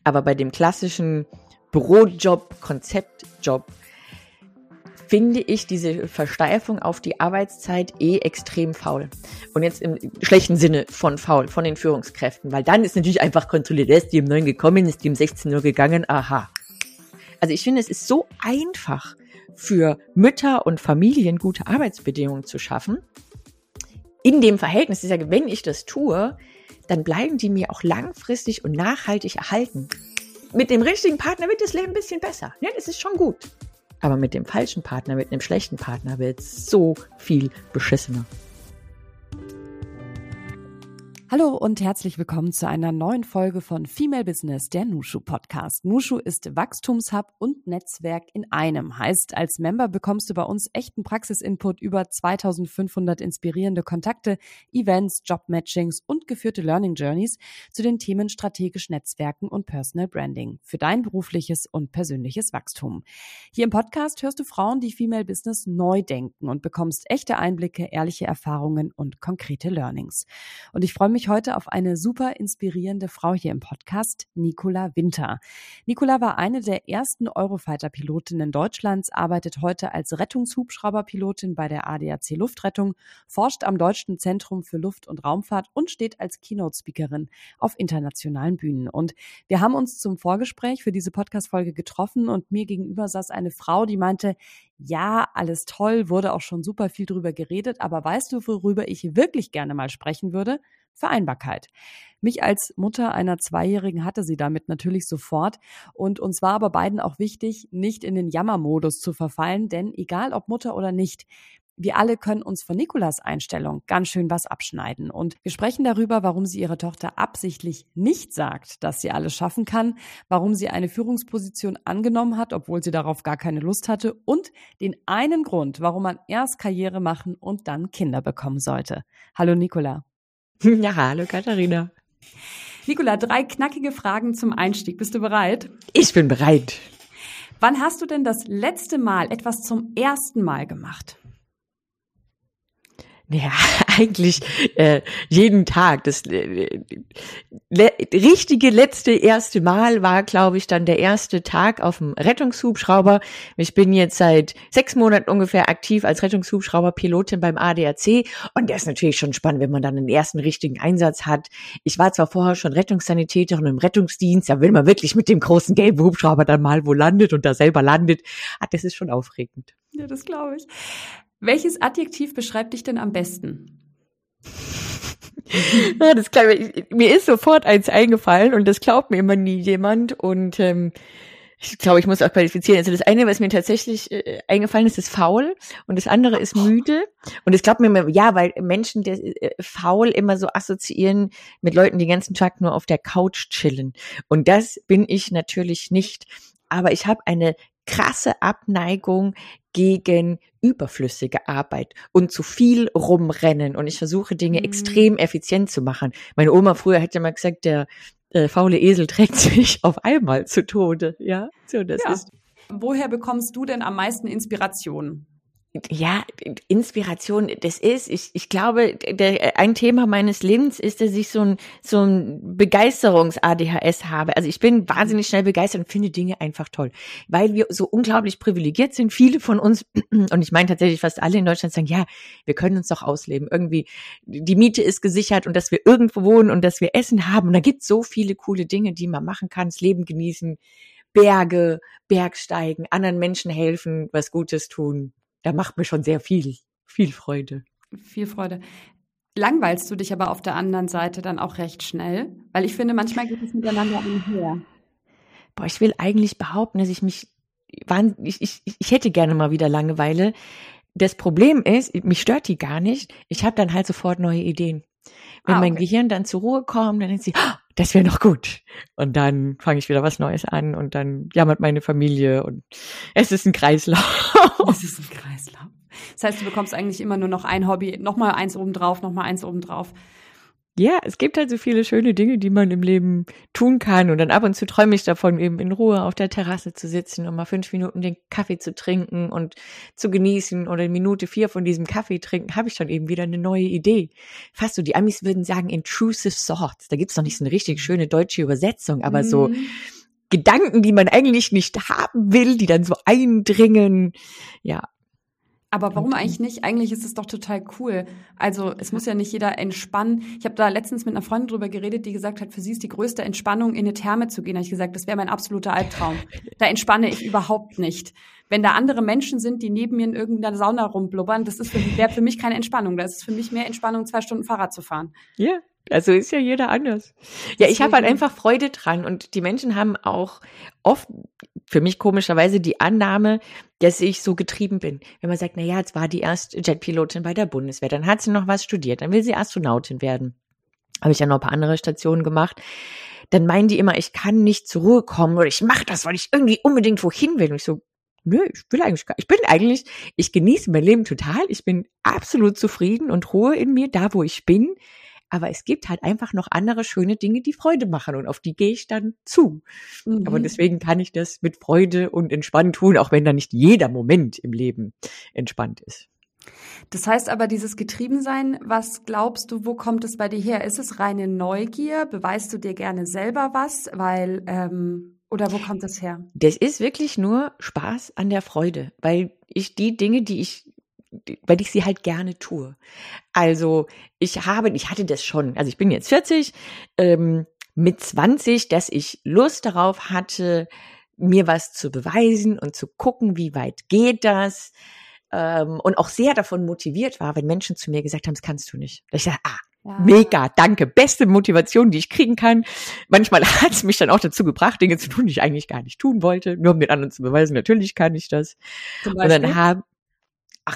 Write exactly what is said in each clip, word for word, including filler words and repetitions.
Aber bei dem klassischen Bürojob, Konzeptjob, finde ich diese Versteifung auf die Arbeitszeit eh extrem faul. Und jetzt im schlechten Sinne von faul, von den Führungskräften. Weil dann ist natürlich einfach kontrolliert, ist die um neun gekommen, ist die um sechzehn Uhr gegangen, aha. Also ich finde, es ist so einfach für Mütter und Familien gute Arbeitsbedingungen zu schaffen. In dem Verhältnis, ich sage, wenn ich das tue, dann bleiben die mir auch langfristig und nachhaltig erhalten. Mit dem richtigen Partner wird das Leben ein bisschen besser. Ja, das ist schon gut. Aber mit dem falschen Partner, mit einem schlechten Partner wird es so viel beschissener. Hallo und herzlich willkommen zu einer neuen Folge von Female Business, der Nushu Podcast. Nushu ist Wachstumshub und Netzwerk in einem. Heißt, als Member bekommst du bei uns echten Praxisinput über zweitausendfünfhundert inspirierende Kontakte, Events, Jobmatchings und geführte Learning Journeys zu den Themen strategisch Netzwerken und Personal Branding für dein berufliches und persönliches Wachstum. Hier im Podcast hörst du Frauen, die Female Business neu denken und bekommst echte Einblicke, ehrliche Erfahrungen und konkrete Learnings. Und ich freue mich heute auf eine super inspirierende Frau hier im Podcast, Nicola Winter. Nicola war eine der ersten Eurofighter-Pilotinnen Deutschlands, arbeitet heute als Rettungshubschrauberpilotin bei der A D A C Luftrettung, forscht am Deutschen Zentrum für Luft- und Raumfahrt und steht als Keynote-Speakerin auf internationalen Bühnen. Und wir haben uns zum Vorgespräch für diese Podcast-Folge getroffen und mir gegenüber saß eine Frau, die meinte, ja, alles toll, wurde auch schon super viel drüber geredet, aber weißt du, worüber ich wirklich gerne mal sprechen würde? Vereinbarkeit. Mich als Mutter einer Zweijährigen hatte sie damit natürlich sofort und uns war aber beiden auch wichtig, nicht in den Jammermodus zu verfallen, denn egal ob Mutter oder nicht, wir alle können uns von Nicolas Einstellung ganz schön was abschneiden. Und wir sprechen darüber, warum sie ihrer Tochter absichtlich nicht sagt, dass sie alles schaffen kann, warum sie eine Führungsposition angenommen hat, obwohl sie darauf gar keine Lust hatte und den einen Grund, warum man erst Karriere machen und dann Kinder bekommen sollte. Hallo Nicola. Ja, hallo Katharina. Nicola, drei knackige Fragen zum Einstieg. Bist du bereit? Ich bin bereit. Wann hast du denn das letzte Mal etwas zum ersten Mal gemacht? Ja, eigentlich äh, jeden Tag. Das äh, le- richtige letzte erste Mal war, glaube ich, dann der erste Tag auf dem Rettungshubschrauber. Ich bin jetzt seit sechs Monaten ungefähr aktiv als Rettungshubschrauberpilotin beim A D A C und das ist natürlich schon spannend, wenn man dann den ersten richtigen Einsatz hat. Ich war zwar vorher schon Rettungssanitäterin im Rettungsdienst, da will man wirklich mit dem großen gelben Hubschrauber dann mal wo landet und da selber landet. Ah, das ist schon aufregend. Ja, das glaube ich. Welches Adjektiv beschreibt dich denn am besten? Ja, das klar, mir ist sofort eins eingefallen und das glaubt mir immer nie jemand und ähm, ich glaube, ich muss auch qualifizieren. Also das eine, was mir tatsächlich äh, eingefallen ist, ist faul und das andere ist müde und es glaubt mir immer, ja, weil Menschen das äh, faul immer so assoziieren mit Leuten, die den ganzen Tag nur auf der Couch chillen und das bin ich natürlich nicht, aber ich habe eine krasse Abneigung gegen überflüssige Arbeit und zu viel rumrennen und ich versuche Dinge mhm. extrem effizient zu machen. Meine Oma früher hätte mal gesagt, der äh, faule Esel trägt sich auf einmal zu Tode, ja. So, das ja. ist. Woher bekommst du denn am meisten Inspiration? Ja, Inspiration, das ist, ich, ich glaube, der, ein Thema meines Lebens ist, dass ich so ein, so ein Begeisterungs-A D H S habe. Also ich bin wahnsinnig schnell begeistert und finde Dinge einfach toll, weil wir so unglaublich privilegiert sind. Viele von uns, und ich meine tatsächlich fast alle in Deutschland sagen, ja, wir können uns doch ausleben. Irgendwie, die Miete ist gesichert und dass wir irgendwo wohnen und dass wir Essen haben. Und da gibt es so viele coole Dinge, die man machen kann, das Leben genießen, Berge, Bergsteigen, anderen Menschen helfen, was Gutes tun. Da macht mir schon sehr viel, viel Freude. Viel Freude. Langweilst du dich aber auf der anderen Seite dann auch recht schnell? Weil ich finde, manchmal geht es miteinander einher. Boah, ich will eigentlich behaupten, dass ich mich, ich, ich, ich hätte gerne mal wieder Langeweile. Das Problem ist, mich stört die gar nicht. Ich habe dann halt sofort neue Ideen. Wenn ah, okay. mein Gehirn dann zur Ruhe kommt, dann denkt sie, oh, das wäre noch gut. Und dann fange ich wieder was Neues an und dann jammert meine Familie und es ist ein Kreislauf. Es ist ein Kreislauf. Das heißt, du bekommst eigentlich immer nur noch ein Hobby, nochmal eins obendrauf, nochmal eins obendrauf. Ja, es gibt halt so viele schöne Dinge, die man im Leben tun kann. Und dann ab und zu träume ich davon, eben in Ruhe auf der Terrasse zu sitzen und mal fünf Minuten den Kaffee zu trinken und zu genießen. Oder in Minute vier von diesem Kaffee trinken, habe ich schon eben wieder eine neue Idee. Fast so, die Amis würden sagen intrusive thoughts. Da gibt's noch nicht so eine richtig schöne deutsche Übersetzung, aber mhm. so Gedanken, die man eigentlich nicht haben will, die dann so eindringen. Ja. Aber warum eigentlich nicht? Eigentlich ist es doch total cool. Also es muss ja nicht jeder entspannen. Ich habe da letztens mit einer Freundin drüber geredet, die gesagt hat, für sie ist die größte Entspannung, in eine Therme zu gehen. Da habe ich gesagt, das wäre mein absoluter Albtraum. Da entspanne ich überhaupt nicht. Wenn da andere Menschen sind, die neben mir in irgendeiner Sauna rumblubbern, das ist für, wäre für mich keine Entspannung. Das ist für mich mehr Entspannung, zwei Stunden Fahrrad zu fahren. Ja, also ist ja jeder anders. Ja, ich habe halt einfach Freude dran und die Menschen haben auch oft, für mich komischerweise, die Annahme, dass ich so getrieben bin. Wenn man sagt, na ja, jetzt war die erst Jetpilotin bei der Bundeswehr, dann hat sie noch was studiert, dann will sie Astronautin werden. Habe ich ja noch ein paar andere Stationen gemacht. Dann meinen die immer, ich kann nicht zur Ruhe kommen oder ich mache das, weil ich irgendwie unbedingt wohin will. Und ich so, nö, ich will eigentlich gar, ich bin eigentlich, ich genieße mein Leben total. Ich bin absolut zufrieden und Ruhe in mir, da wo ich bin. Aber es gibt halt einfach noch andere schöne Dinge, die Freude machen und auf die gehe ich dann zu. Mhm. Aber deswegen kann ich das mit Freude und entspannt tun, auch wenn da nicht jeder Moment im Leben entspannt ist. Das heißt aber, dieses Getriebensein, was glaubst du, wo kommt es bei dir her? Ist es reine Neugier? Beweist du dir gerne selber was? Weil, ähm, oder wo kommt das her? Das ist wirklich nur Spaß an der Freude, weil ich die Dinge, die ich weil ich sie halt gerne tue. Also ich habe, ich hatte das schon, also ich bin jetzt vierzig, ähm, mit zwanzig, dass ich Lust darauf hatte, mir was zu beweisen und zu gucken, wie weit geht das, ähm, und auch sehr davon motiviert war, wenn Menschen zu mir gesagt haben, das kannst du nicht. Da ich sage, ah, ja. Mega, danke, beste Motivation, die ich kriegen kann. Manchmal hat es mich dann auch dazu gebracht, Dinge zu tun, die ich eigentlich gar nicht tun wollte, nur um den anderen zu beweisen, natürlich kann ich das. Und dann haben Ach,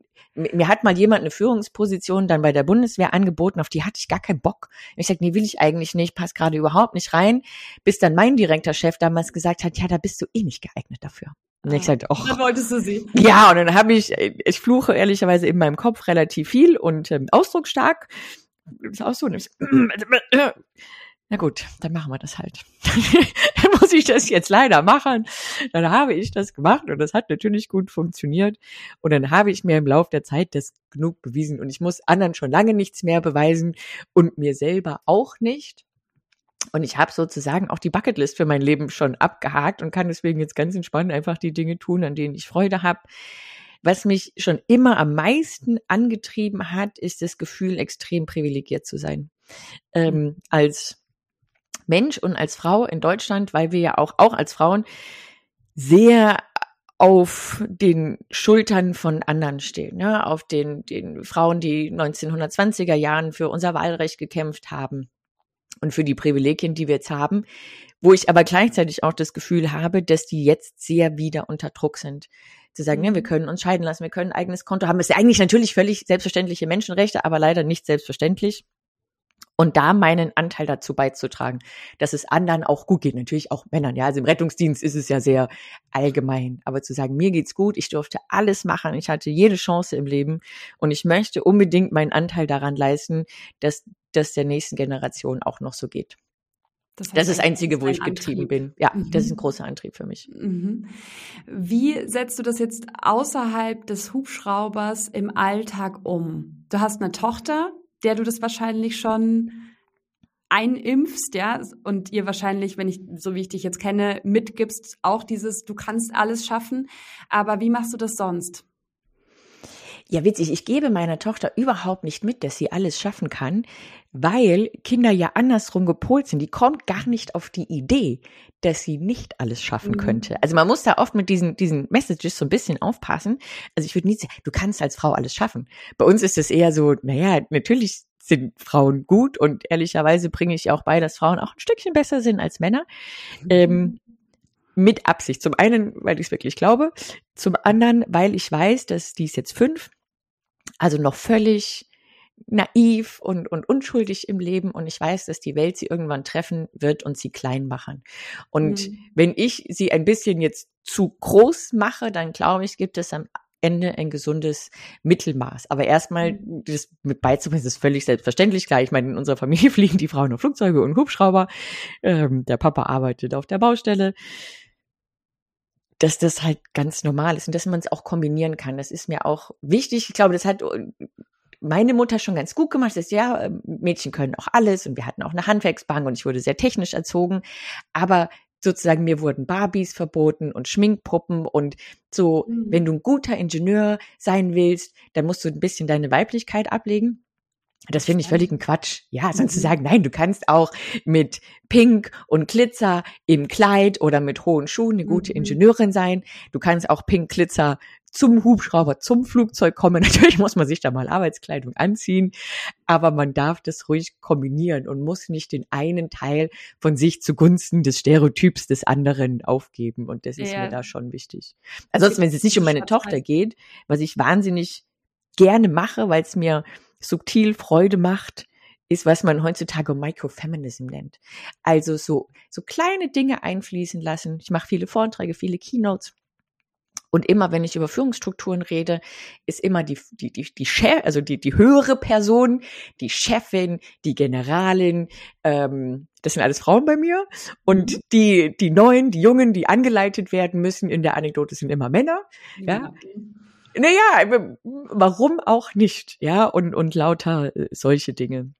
mir hat mal jemand eine Führungsposition dann bei der Bundeswehr angeboten, auf die hatte ich gar keinen Bock. Ich sagte, nee, will ich eigentlich nicht, passt gerade überhaupt nicht rein, bis dann mein direkter Chef damals gesagt hat, ja, da bist du eh nicht geeignet dafür. Und ah, ich sagte, oh. Dann wolltest du sie. Ja, und dann habe ich, ich fluche ehrlicherweise in meinem Kopf relativ viel und ähm, ausdrucksstark. Das ist auch so. Na gut, dann machen wir das halt. Dann muss ich das jetzt leider machen. Dann habe ich das gemacht und das hat natürlich gut funktioniert. Und dann habe ich mir im Laufe der Zeit das genug bewiesen. Und ich muss anderen schon lange nichts mehr beweisen und mir selber auch nicht. Und ich habe sozusagen auch die Bucketlist für mein Leben schon abgehakt und kann deswegen jetzt ganz entspannt einfach die Dinge tun, an denen ich Freude habe. Was mich schon immer am meisten angetrieben hat, ist das Gefühl, extrem privilegiert zu sein. Ähm, als Mensch und als Frau in Deutschland, weil wir ja auch, auch als Frauen sehr auf den Schultern von anderen stehen, ne? Auf den, den Frauen, die neunzehnhundertzwanziger Jahren für unser Wahlrecht gekämpft haben und für die Privilegien, die wir jetzt haben, wo ich aber gleichzeitig auch das Gefühl habe, dass die jetzt sehr wieder unter Druck sind. Zu sagen, ja, wir können uns scheiden lassen, wir können ein eigenes Konto haben. Das ist ja eigentlich natürlich völlig selbstverständliche Menschenrechte, aber leider nicht selbstverständlich. Und da meinen Anteil dazu beizutragen, dass es anderen auch gut geht. Natürlich auch Männern, ja. Also im Rettungsdienst ist es ja sehr allgemein. Aber zu sagen, mir geht's gut, ich durfte alles machen, ich hatte jede Chance im Leben und ich möchte unbedingt meinen Anteil daran leisten, dass das der nächsten Generation auch noch so geht. Das, heißt, das ist das Einzige, wo ich getrieben Antrieb. bin. Ja, mhm. Das ist ein großer Antrieb für mich. Mhm. Wie setzt du das jetzt außerhalb des Hubschraubers im Alltag um? Du hast eine Tochter, der du das wahrscheinlich schon einimpfst, ja, und ihr wahrscheinlich, wenn ich, so wie ich dich jetzt kenne, mitgibst, auch dieses, du kannst alles schaffen. Aber wie machst du das sonst? Ja, witzig, ich gebe meiner Tochter überhaupt nicht mit, dass sie alles schaffen kann, weil Kinder ja andersrum gepolt sind. Die kommt gar nicht auf die Idee, dass sie nicht alles schaffen mhm. könnte. Also man muss da oft mit diesen, diesen Messages so ein bisschen aufpassen. Also ich würde nie sagen, du kannst als Frau alles schaffen. Bei uns ist es eher so, naja, natürlich sind Frauen gut und ehrlicherweise bringe ich auch bei, dass Frauen auch ein Stückchen besser sind als Männer. Mhm. Ähm, mit Absicht. Zum einen, weil ich es wirklich glaube. Zum anderen, weil ich weiß, dass die ist jetzt fünf, also noch völlig naiv und, und unschuldig im Leben und ich weiß, dass die Welt sie irgendwann treffen wird und sie klein machen. Und mhm. wenn ich sie ein bisschen jetzt zu groß mache, dann glaube ich, gibt es am Ende ein gesundes Mittelmaß. Aber erstmal, mhm. das mit beizubringen, ist völlig selbstverständlich. Klar, ich meine, in unserer Familie fliegen die Frauen auf Flugzeuge und Hubschrauber. Ähm, der Papa arbeitet auf der Baustelle. Dass das halt ganz normal ist und dass man es auch kombinieren kann. Das ist mir auch wichtig. Ich glaube, das hat meine Mutter schon ganz gut gemacht. Das ist, ja, Mädchen können auch alles und wir hatten auch eine Handwerksbank und ich wurde sehr technisch erzogen. Aber sozusagen mir wurden Barbies verboten und Schminkpuppen und so, mhm. wenn du ein guter Ingenieur sein willst, dann musst du ein bisschen deine Weiblichkeit ablegen. Das finde ich völlig ein Quatsch. Ja, sonst zu sagen, nein, du kannst auch mit Pink und Glitzer im Kleid oder mit hohen Schuhen eine gute Ingenieurin sein. Du kannst auch Pink Glitzer zum Hubschrauber, zum Flugzeug kommen. Natürlich muss man sich da mal Arbeitskleidung anziehen, aber man darf das ruhig kombinieren und muss nicht den einen Teil von sich zugunsten des Stereotyps des anderen aufgeben. Und das ist ja. mir da schon wichtig. Ansonsten, wenn es jetzt nicht um meine Tochter geht, was ich wahnsinnig gerne mache, weil es mir subtil Freude macht, ist, was man heutzutage Microfeminism nennt. Also so so kleine Dinge einfließen lassen. Ich mache viele Vorträge, viele Keynotes. Und immer, wenn ich über Führungsstrukturen rede, ist immer die die die die Chef, also die die höhere Person, die Chefin, die Generalin. Ähm, das sind alles Frauen bei mir. Und mhm. die die Neuen, die Jungen, die angeleitet werden müssen, in der Anekdote sind immer Männer. Ja. ja. Naja, warum auch nicht, ja, und, und lauter äh, solche Dinge.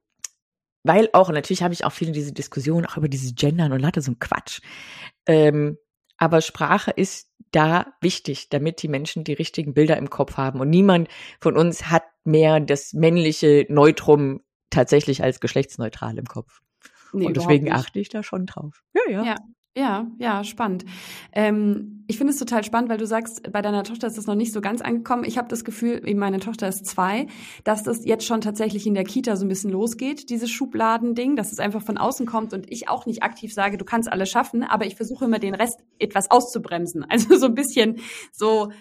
Weil auch, und natürlich habe ich auch viele diese Diskussionen, auch über diese Gendern und lauter so ein Quatsch. Ähm, aber Sprache ist da wichtig, damit die Menschen die richtigen Bilder im Kopf haben. Und niemand von uns hat mehr das männliche Neutrum tatsächlich als geschlechtsneutral im Kopf. Nee, und deswegen achte ich da schon drauf. Ja, ja. Ja. Ja, ja, spannend. Ähm, ich finde es total spannend, weil du sagst, bei deiner Tochter ist das noch nicht so ganz angekommen. Ich habe das Gefühl, eben meine Tochter ist zwei, dass das jetzt schon tatsächlich in der Kita so ein bisschen losgeht, dieses Schubladending, dass es einfach von außen kommt und ich auch nicht aktiv sage, du kannst alles schaffen, aber ich versuche immer den Rest etwas auszubremsen. Also so ein bisschen so.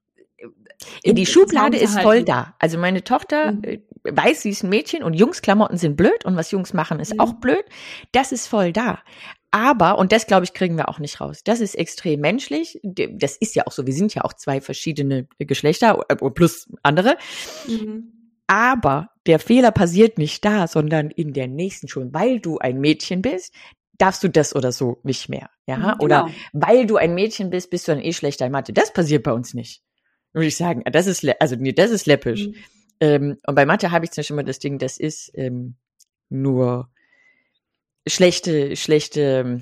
Ja, die Schublade ist voll da. Also meine Tochter mhm. weiß, sie ist ein Mädchen und Jungsklamotten sind blöd und was Jungs machen ist mhm. auch blöd. Das ist voll da. Aber, und das, glaube ich, kriegen wir auch nicht raus, das ist extrem menschlich, das ist ja auch so, wir sind ja auch zwei verschiedene Geschlechter plus andere, mhm. aber der Fehler passiert nicht da, sondern in der nächsten Schule, weil du ein Mädchen bist, darfst du das oder so nicht mehr, ja, mhm, oder genau. weil du ein Mädchen bist, bist du dann eh schlechter in Mathe, das passiert bei uns nicht, würde ich sagen, das ist, also nee, das ist läppisch, mhm. ähm, und bei Mathe habe ich zum Beispiel immer das Ding, das ist ähm, nur schlechte, schlechte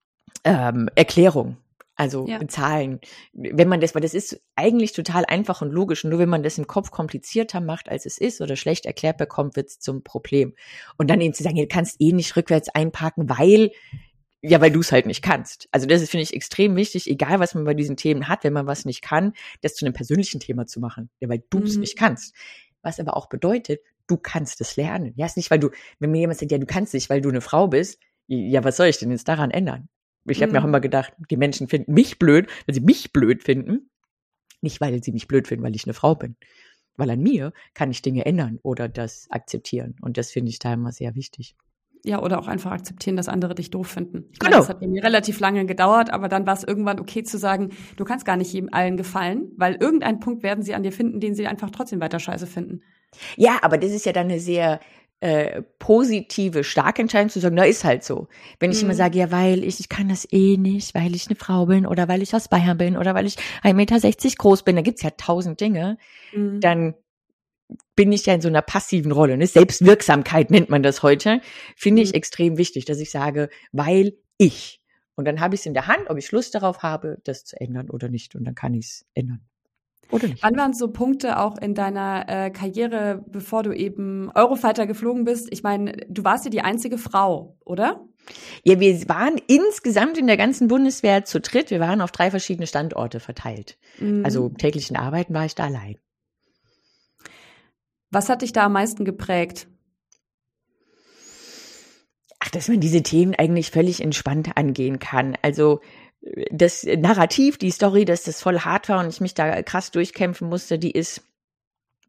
ähm, Erklärung, also ja. Zahlen. Wenn man das, weil das ist eigentlich total einfach und logisch, nur wenn man das im Kopf komplizierter macht, als es ist oder schlecht erklärt bekommt, wird es zum Problem. Und dann eben zu sagen, du kannst eh nicht rückwärts einparken, weil, ja, weil du es halt nicht kannst. Also das ist, finde ich, extrem wichtig, egal was man bei diesen Themen hat, wenn man was nicht kann, das zu einem persönlichen Thema zu machen, ja, weil du es mhm. nicht kannst. Was aber auch bedeutet, du kannst es lernen. Ja, ist nicht, weil du, wenn mir jemand sagt, ja, du kannst nicht, weil du eine Frau bist, ja, was soll ich denn jetzt daran ändern? Ich habe mm. mir auch immer gedacht, die Menschen finden mich blöd, weil sie mich blöd finden. Nicht, weil sie mich blöd finden, weil ich eine Frau bin. Weil an mir kann ich Dinge ändern oder das akzeptieren. Und das finde ich da immer sehr wichtig. Ja, oder auch einfach akzeptieren, dass andere dich doof finden. Ich genau. meine, das hat mir relativ lange gedauert, aber dann war es irgendwann okay zu sagen, du kannst gar nicht jedem allen gefallen, weil irgendeinen Punkt werden sie an dir finden, den sie einfach trotzdem weiter scheiße finden. Ja, aber das ist ja dann eine sehr äh, positive, starke Entscheidung zu sagen, na, ist halt so. Wenn ich mhm. immer sage, ja, weil ich, ich kann das eh nicht, weil ich eine Frau bin oder weil ich aus Bayern bin oder weil ich ein Meter sechzig groß bin, da gibt's ja tausend Dinge, mhm. dann bin ich ja in so einer passiven Rolle. Ne? Selbstwirksamkeit nennt man das heute. Finde ich mhm. extrem wichtig, dass ich sage, weil ich. Und dann habe ich es in der Hand, ob ich Lust darauf habe, das zu ändern oder nicht. Und dann kann ich es ändern. Oder nicht. Wann waren so Punkte auch in deiner äh, Karriere, bevor du eben Eurofighter geflogen bist? Ich meine, du warst ja die einzige Frau, oder? Ja, wir waren insgesamt in der ganzen Bundeswehr zu dritt. Wir waren auf drei verschiedene Standorte verteilt. Mhm. Also täglichen Arbeiten war ich da allein. Was hat dich da am meisten geprägt? Ach, dass man diese Themen eigentlich völlig entspannt angehen kann. Also das Narrativ, die Story, dass das voll hart war und ich mich da krass durchkämpfen musste, die ist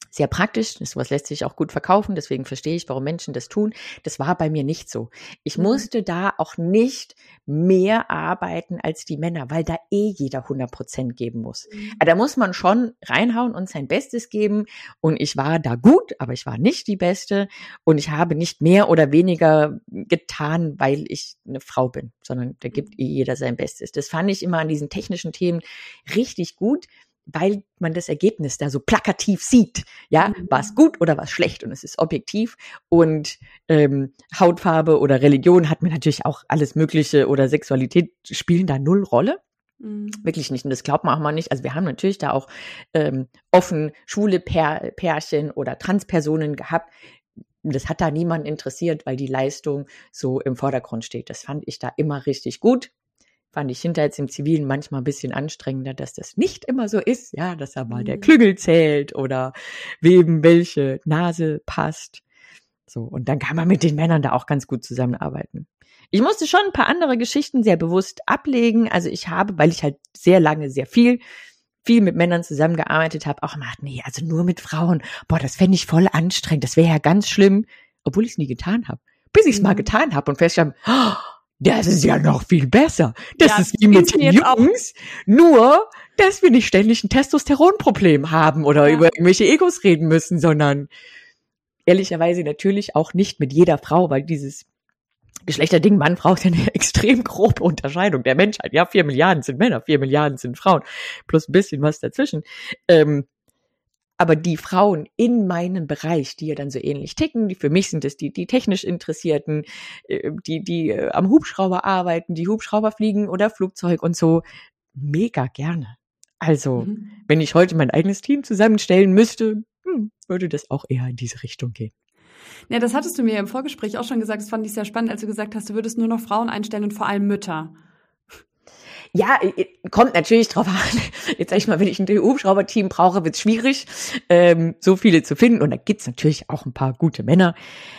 sehr praktisch, sowas lässt sich auch gut verkaufen, deswegen verstehe ich, warum Menschen das tun. Das war bei mir nicht so. Ich mhm. musste da auch nicht mehr arbeiten als die Männer, weil da eh jeder hundert Prozent geben muss. Mhm. Da muss man schon reinhauen und sein Bestes geben und ich war da gut, aber ich war nicht die Beste und ich habe nicht mehr oder weniger getan, weil ich eine Frau bin, sondern da gibt eh jeder sein Bestes. Das fand ich immer an diesen technischen Themen richtig gut, weil man das Ergebnis da so plakativ sieht. Ja, mhm. war es gut oder war es schlecht? Und es ist objektiv. Und ähm, Hautfarbe oder Religion hat mir natürlich auch alles Mögliche oder Sexualität spielen da null Rolle. Mhm. Wirklich nicht. Und das glaubt man auch mal nicht. Also wir haben natürlich da auch ähm, offen schwule Pär- Pärchen oder Transpersonen gehabt. Das hat da niemanden interessiert, weil die Leistung so im Vordergrund steht. Das fand ich da immer richtig gut. Fand ich hinterher jetzt im Zivilen manchmal ein bisschen anstrengender, dass das nicht immer so ist, ja, dass da mal der Klügel zählt oder wem welche Nase passt. So, und dann kann man mit den Männern da auch ganz gut zusammenarbeiten. Ich musste schon ein paar andere Geschichten sehr bewusst ablegen. Also ich habe, weil ich halt sehr lange, sehr viel, viel mit Männern zusammengearbeitet habe, auch gemacht, nee, also nur mit Frauen, boah, das fände ich voll anstrengend, das wäre ja ganz schlimm, obwohl ich es nie getan habe. Bis ich es mhm. mal getan habe und festgestellt habe, oh, das ist ja noch viel besser. Das ja, ist wie mit den Jungs, nur, dass wir nicht ständig ein Testosteronproblem haben oder ja. über irgendwelche Egos reden müssen, sondern ehrlicherweise natürlich auch nicht mit jeder Frau, weil dieses Geschlechterding Mann-Frau ist ja eine extrem grobe Unterscheidung der Menschheit. Ja, vier Milliarden sind Männer, vier Milliarden sind Frauen, plus ein bisschen was dazwischen. Ähm, Aber die Frauen in meinem Bereich, die ja dann so ähnlich ticken, die für mich sind es die, die technisch Interessierten, die, die am Hubschrauber arbeiten, die Hubschrauber fliegen oder Flugzeug und so, mega gerne. Also, mhm. wenn ich heute mein eigenes Team zusammenstellen müsste, hm, würde das auch eher in diese Richtung gehen. Ja, das hattest du mir im Vorgespräch auch schon gesagt, das fand ich sehr spannend, als du gesagt hast, du würdest nur noch Frauen einstellen und vor allem Mütter. Ja, kommt natürlich drauf an. Jetzt sag ich mal, wenn ich ein Hubschrauber-Team brauche, wird's schwierig, ähm, so viele zu finden. Und da gibt's natürlich auch ein paar gute Männer.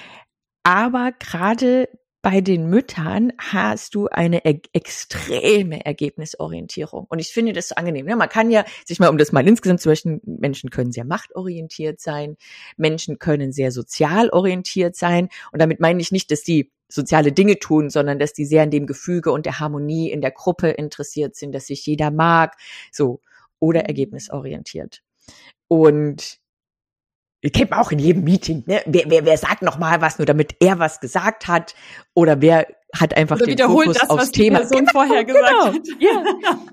Aber gerade bei den Müttern hast du eine e- extreme Ergebnisorientierung. Und ich finde das so angenehm. Ja, man kann ja, sich mal um das mal insgesamt zu sprechen, Menschen können sehr machtorientiert sein, Menschen können sehr sozial orientiert sein. Und damit meine ich nicht, dass die soziale Dinge tun, sondern dass die sehr an dem Gefüge und der Harmonie in der Gruppe interessiert sind, dass sich jeder mag, so, oder ergebnisorientiert. Und ich kennt man auch in jedem Meeting, ne? Wer, wer, wer sagt noch mal was, nur damit er was gesagt hat, oder wer hat einfach oder den Fokus das, aufs Thema. Wiederholt das, was die Person vorher gesagt genau. hat. Ja.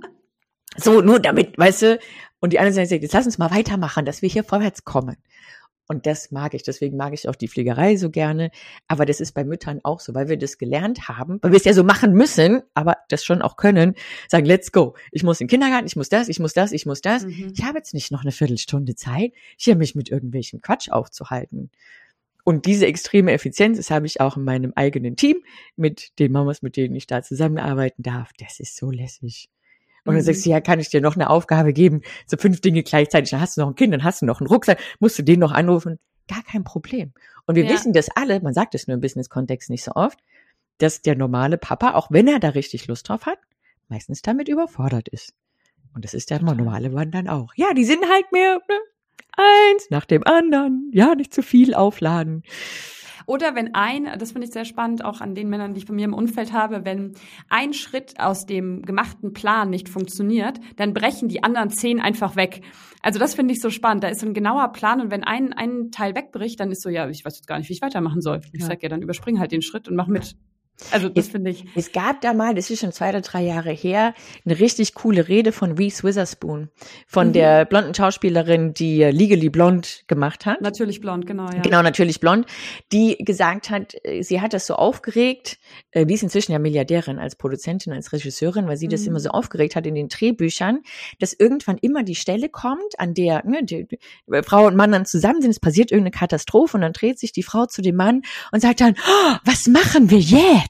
So, nur damit, weißt du, und die anderen sagen, jetzt lass uns mal weitermachen, dass wir hier vorwärts kommen. Und das mag ich, deswegen mag ich auch die Fliegerei so gerne. Aber das ist bei Müttern auch so, weil wir das gelernt haben, weil wir es ja so machen müssen, aber das schon auch können, sagen, let's go. Ich muss in den Kindergarten, ich muss das, ich muss das, ich muss das. Mhm. Ich habe jetzt nicht noch eine Viertelstunde Zeit, hier mich mit irgendwelchem Quatsch aufzuhalten. Und diese extreme Effizienz, das habe ich auch in meinem eigenen Team mit den Mamas, mit denen ich da zusammenarbeiten darf. Das ist so lässig. Und dann sagst du, ja, kann ich dir noch eine Aufgabe geben, so fünf Dinge gleichzeitig, dann hast du noch ein Kind, dann hast du noch einen Rucksack, musst du den noch anrufen, gar kein Problem. Und wir ja. wissen das alle, man sagt es nur im Business-Kontext nicht so oft, dass der normale Papa, auch wenn er da richtig Lust drauf hat, meistens damit überfordert ist. Und das ist der normale Mann dann auch. Ja, die sind halt mehr, ne, eins nach dem anderen, ja, nicht zu viel aufladen. Oder wenn ein, das finde ich sehr spannend, auch an den Männern, die ich bei mir im Umfeld habe, wenn ein Schritt aus dem gemachten Plan nicht funktioniert, dann brechen die anderen zehn einfach weg. Also das finde ich so spannend. Da ist so ein genauer Plan und wenn ein, ein Teil wegbricht, dann ist so, ja, ich weiß jetzt gar nicht, wie ich weitermachen soll. Ich ja. sage ja, dann überspring halt den Schritt und mach mit. Also das finde ich. Es gab da mal, das ist schon zwei oder drei Jahre her, eine richtig coole Rede von Reese Witherspoon, von mhm. der blonden Schauspielerin, die Legally Blonde gemacht hat. Natürlich blond, genau, ja. Genau, natürlich blond, die gesagt hat, sie hat das so aufgeregt, die ist inzwischen ja Milliardärin als Produzentin, als Regisseurin, weil sie das mhm. immer so aufgeregt hat in den Drehbüchern, dass irgendwann immer die Stelle kommt, an der ne, die, die Frau und Mann dann zusammen sind, es passiert irgendeine Katastrophe und dann dreht sich die Frau zu dem Mann und sagt dann, oh, was machen wir jetzt?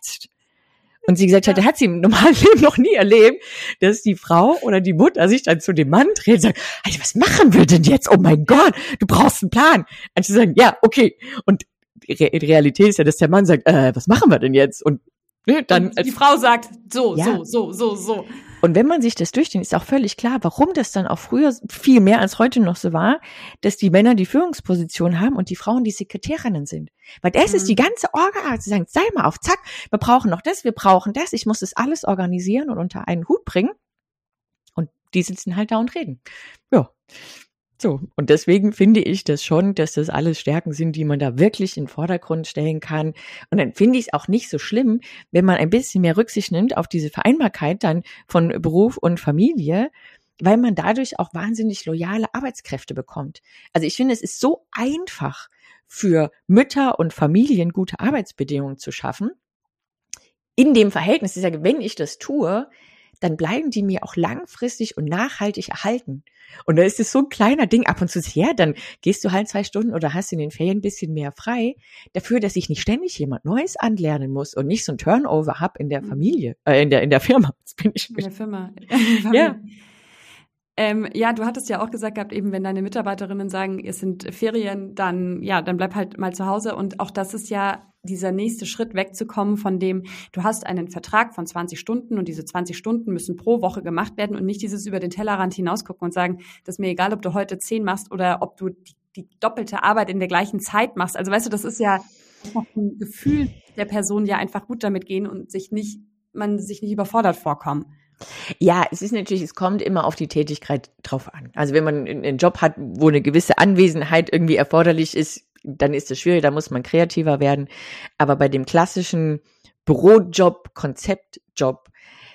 Und sie gesagt hat, er hat sie im normalen Leben noch nie erlebt, dass die Frau oder die Mutter sich dann zu dem Mann dreht und sagt, also was machen wir denn jetzt? Oh mein Gott, du brauchst einen Plan. Und sie sagen, ja, okay. Und die Re- Realität ist ja, dass der Mann sagt, äh, was machen wir denn jetzt? Und Ne, dann die Frau sagt so, ja. so, so, so, so. Und wenn man sich das durchdenkt, ist auch völlig klar, warum das dann auch früher viel mehr als heute noch so war, dass die Männer die Führungsposition haben und die Frauen die Sekretärinnen sind. Weil das mhm. ist die ganze Orga, sie sagen, sei mal auf, zack, wir brauchen noch das, wir brauchen das, ich muss das alles organisieren und unter einen Hut bringen. Und die sitzen halt da und reden. Ja. So, und deswegen finde ich das schon, dass das alles Stärken sind, die man da wirklich in den Vordergrund stellen kann. Und dann finde ich es auch nicht so schlimm, wenn man ein bisschen mehr Rücksicht nimmt auf diese Vereinbarkeit dann von Beruf und Familie, weil man dadurch auch wahnsinnig loyale Arbeitskräfte bekommt. Also ich finde, es ist so einfach für Mütter und Familien gute Arbeitsbedingungen zu schaffen. In dem Verhältnis, ich sage, wenn ich das tue, dann bleiben die mir auch langfristig und nachhaltig erhalten. Und da ist es so ein kleiner Ding, ab und zu her, dann gehst du halt zwei Stunden oder hast in den Ferien ein bisschen mehr frei, dafür, dass ich nicht ständig jemand Neues anlernen muss und nicht so ein Turnover habe in der Familie, äh, in der in der Firma. Jetzt bin ich in der Firma. Ja. Ähm, ja, du hattest ja auch gesagt gehabt, eben wenn deine Mitarbeiterinnen sagen, es sind Ferien, dann ja, dann bleib halt mal zu Hause. Und auch das ist ja dieser nächste Schritt, wegzukommen von dem, du hast einen Vertrag von zwanzig Stunden und diese zwanzig Stunden müssen pro Woche gemacht werden und nicht dieses über den Tellerrand hinausgucken und sagen, das ist mir egal, ob du heute zehn machst oder ob du die, die doppelte Arbeit in der gleichen Zeit machst. Also weißt du, das ist ja einfach ein Gefühl der Person, ja einfach gut damit gehen und sich nicht, man sich nicht überfordert vorkommen. Ja, es ist natürlich, es kommt immer auf die Tätigkeit drauf an. Also wenn man einen Job hat, wo eine gewisse Anwesenheit irgendwie erforderlich ist, dann ist es schwierig, da muss man kreativer werden. Aber bei dem klassischen Bürojob, Konzeptjob,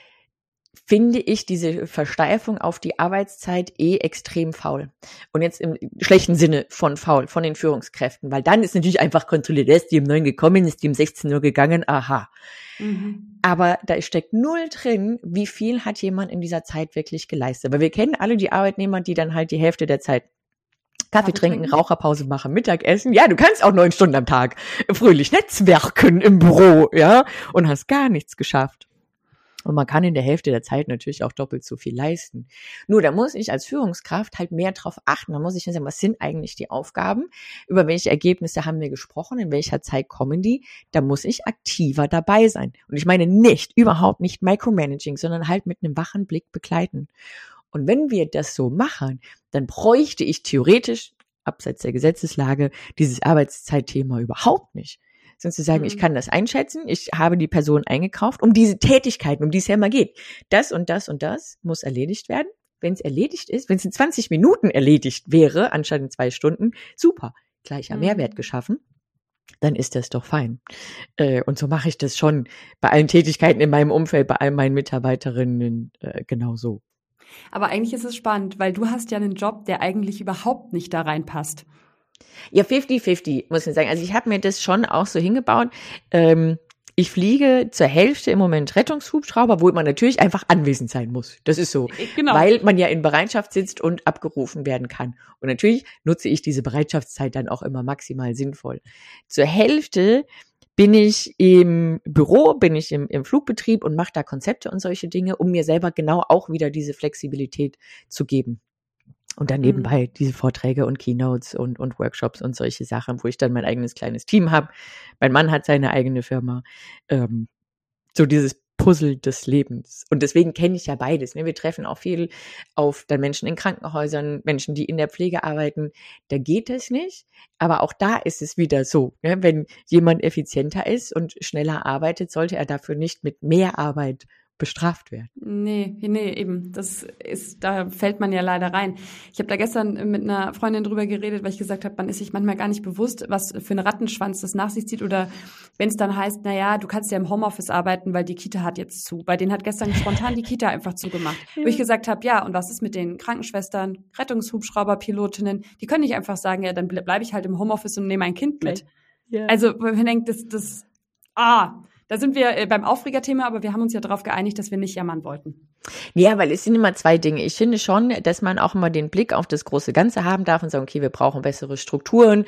finde ich diese Versteifung auf die Arbeitszeit eh extrem faul. Und jetzt im schlechten Sinne von faul, von den Führungskräften, weil dann ist natürlich einfach kontrolliert, ist die um neun gekommen, ist die um sechzehn Uhr gegangen, aha. Mhm. Aber da steckt null drin, wie viel hat jemand in dieser Zeit wirklich geleistet. Weil wir kennen alle die Arbeitnehmer, die dann halt die Hälfte der Zeit Kaffee trinken, Raucherpause machen, Mittagessen. Ja, du kannst auch neun Stunden am Tag fröhlich netzwerken im Büro, ja, und hast gar nichts geschafft. Und man kann in der Hälfte der Zeit natürlich auch doppelt so viel leisten. Nur da muss ich als Führungskraft halt mehr drauf achten. Da muss ich sagen, was sind eigentlich die Aufgaben? Über welche Ergebnisse haben wir gesprochen? In welcher Zeit kommen die? Da muss ich aktiver dabei sein. Und ich meine nicht, überhaupt nicht Micromanaging, sondern halt mit einem wachen Blick begleiten. Und wenn wir das so machen, dann bräuchte ich theoretisch, abseits der Gesetzeslage, dieses Arbeitszeitthema überhaupt nicht. Sondern zu sagen, mhm. ich kann das einschätzen, ich habe die Person eingekauft, um diese Tätigkeiten, um die es ja immer geht. Das und das und das muss erledigt werden. Wenn es erledigt ist, wenn es in zwanzig Minuten erledigt wäre, anstatt in zwei Stunden, super, gleicher mhm. Mehrwert geschaffen. Dann ist das doch fein. Äh, und so mache ich das schon bei allen Tätigkeiten in meinem Umfeld, bei all meinen Mitarbeiterinnen äh, genauso. Aber eigentlich ist es spannend, weil du hast ja einen Job, der eigentlich überhaupt nicht da reinpasst. Ja, fifty fifty, muss ich sagen. Also ich habe mir das schon auch so hingebaut. Ähm, ich fliege zur Hälfte im Moment Rettungshubschrauber, wo man natürlich einfach anwesend sein muss. Das ist so, genau. Weil man ja in Bereitschaft sitzt und abgerufen werden kann. Und natürlich nutze ich diese Bereitschaftszeit dann auch immer maximal sinnvoll. Zur Hälfte bin ich im Büro, bin ich im, im Flugbetrieb und mache da Konzepte und solche Dinge, um mir selber genau auch wieder diese Flexibilität zu geben. Und dann nebenbei mhm. diese Vorträge und Keynotes und, und Workshops und solche Sachen, wo ich dann mein eigenes kleines Team habe. Mein Mann hat seine eigene Firma. Ähm, so dieses Puzzle des Lebens. Und deswegen kenne ich ja beides. Ne? Wir treffen auch viel auf dann Menschen in Krankenhäusern, Menschen, die in der Pflege arbeiten. Da geht es nicht. Aber auch da ist es wieder so. Ne? Wenn jemand effizienter ist und schneller arbeitet, sollte er dafür nicht mit mehr Arbeit bestraft werden. Nee, nee, eben. Das ist, da fällt man ja leider rein. Ich habe da gestern mit einer Freundin drüber geredet, weil ich gesagt habe, man ist sich manchmal gar nicht bewusst, was für einen Rattenschwanz das nach sich zieht. Oder wenn es dann heißt, naja, du kannst ja im Homeoffice arbeiten, weil die Kita hat jetzt zu. Bei denen hat gestern spontan die Kita einfach zugemacht. Ja. Wo ich gesagt habe, ja, und was ist mit den Krankenschwestern, Rettungshubschrauber, Pilotinnen? Die können nicht einfach sagen, ja, dann bleibe ich halt im Homeoffice und nehme ein Kind mit. Ja. Also, man denkt, das, das, ah, da sind wir beim Aufregerthema, aber wir haben uns ja darauf geeinigt, dass wir nicht jammern wollten. Ja, weil es sind immer zwei Dinge. Ich finde schon, dass man auch immer den Blick auf das große Ganze haben darf und sagen, okay, wir brauchen bessere Strukturen.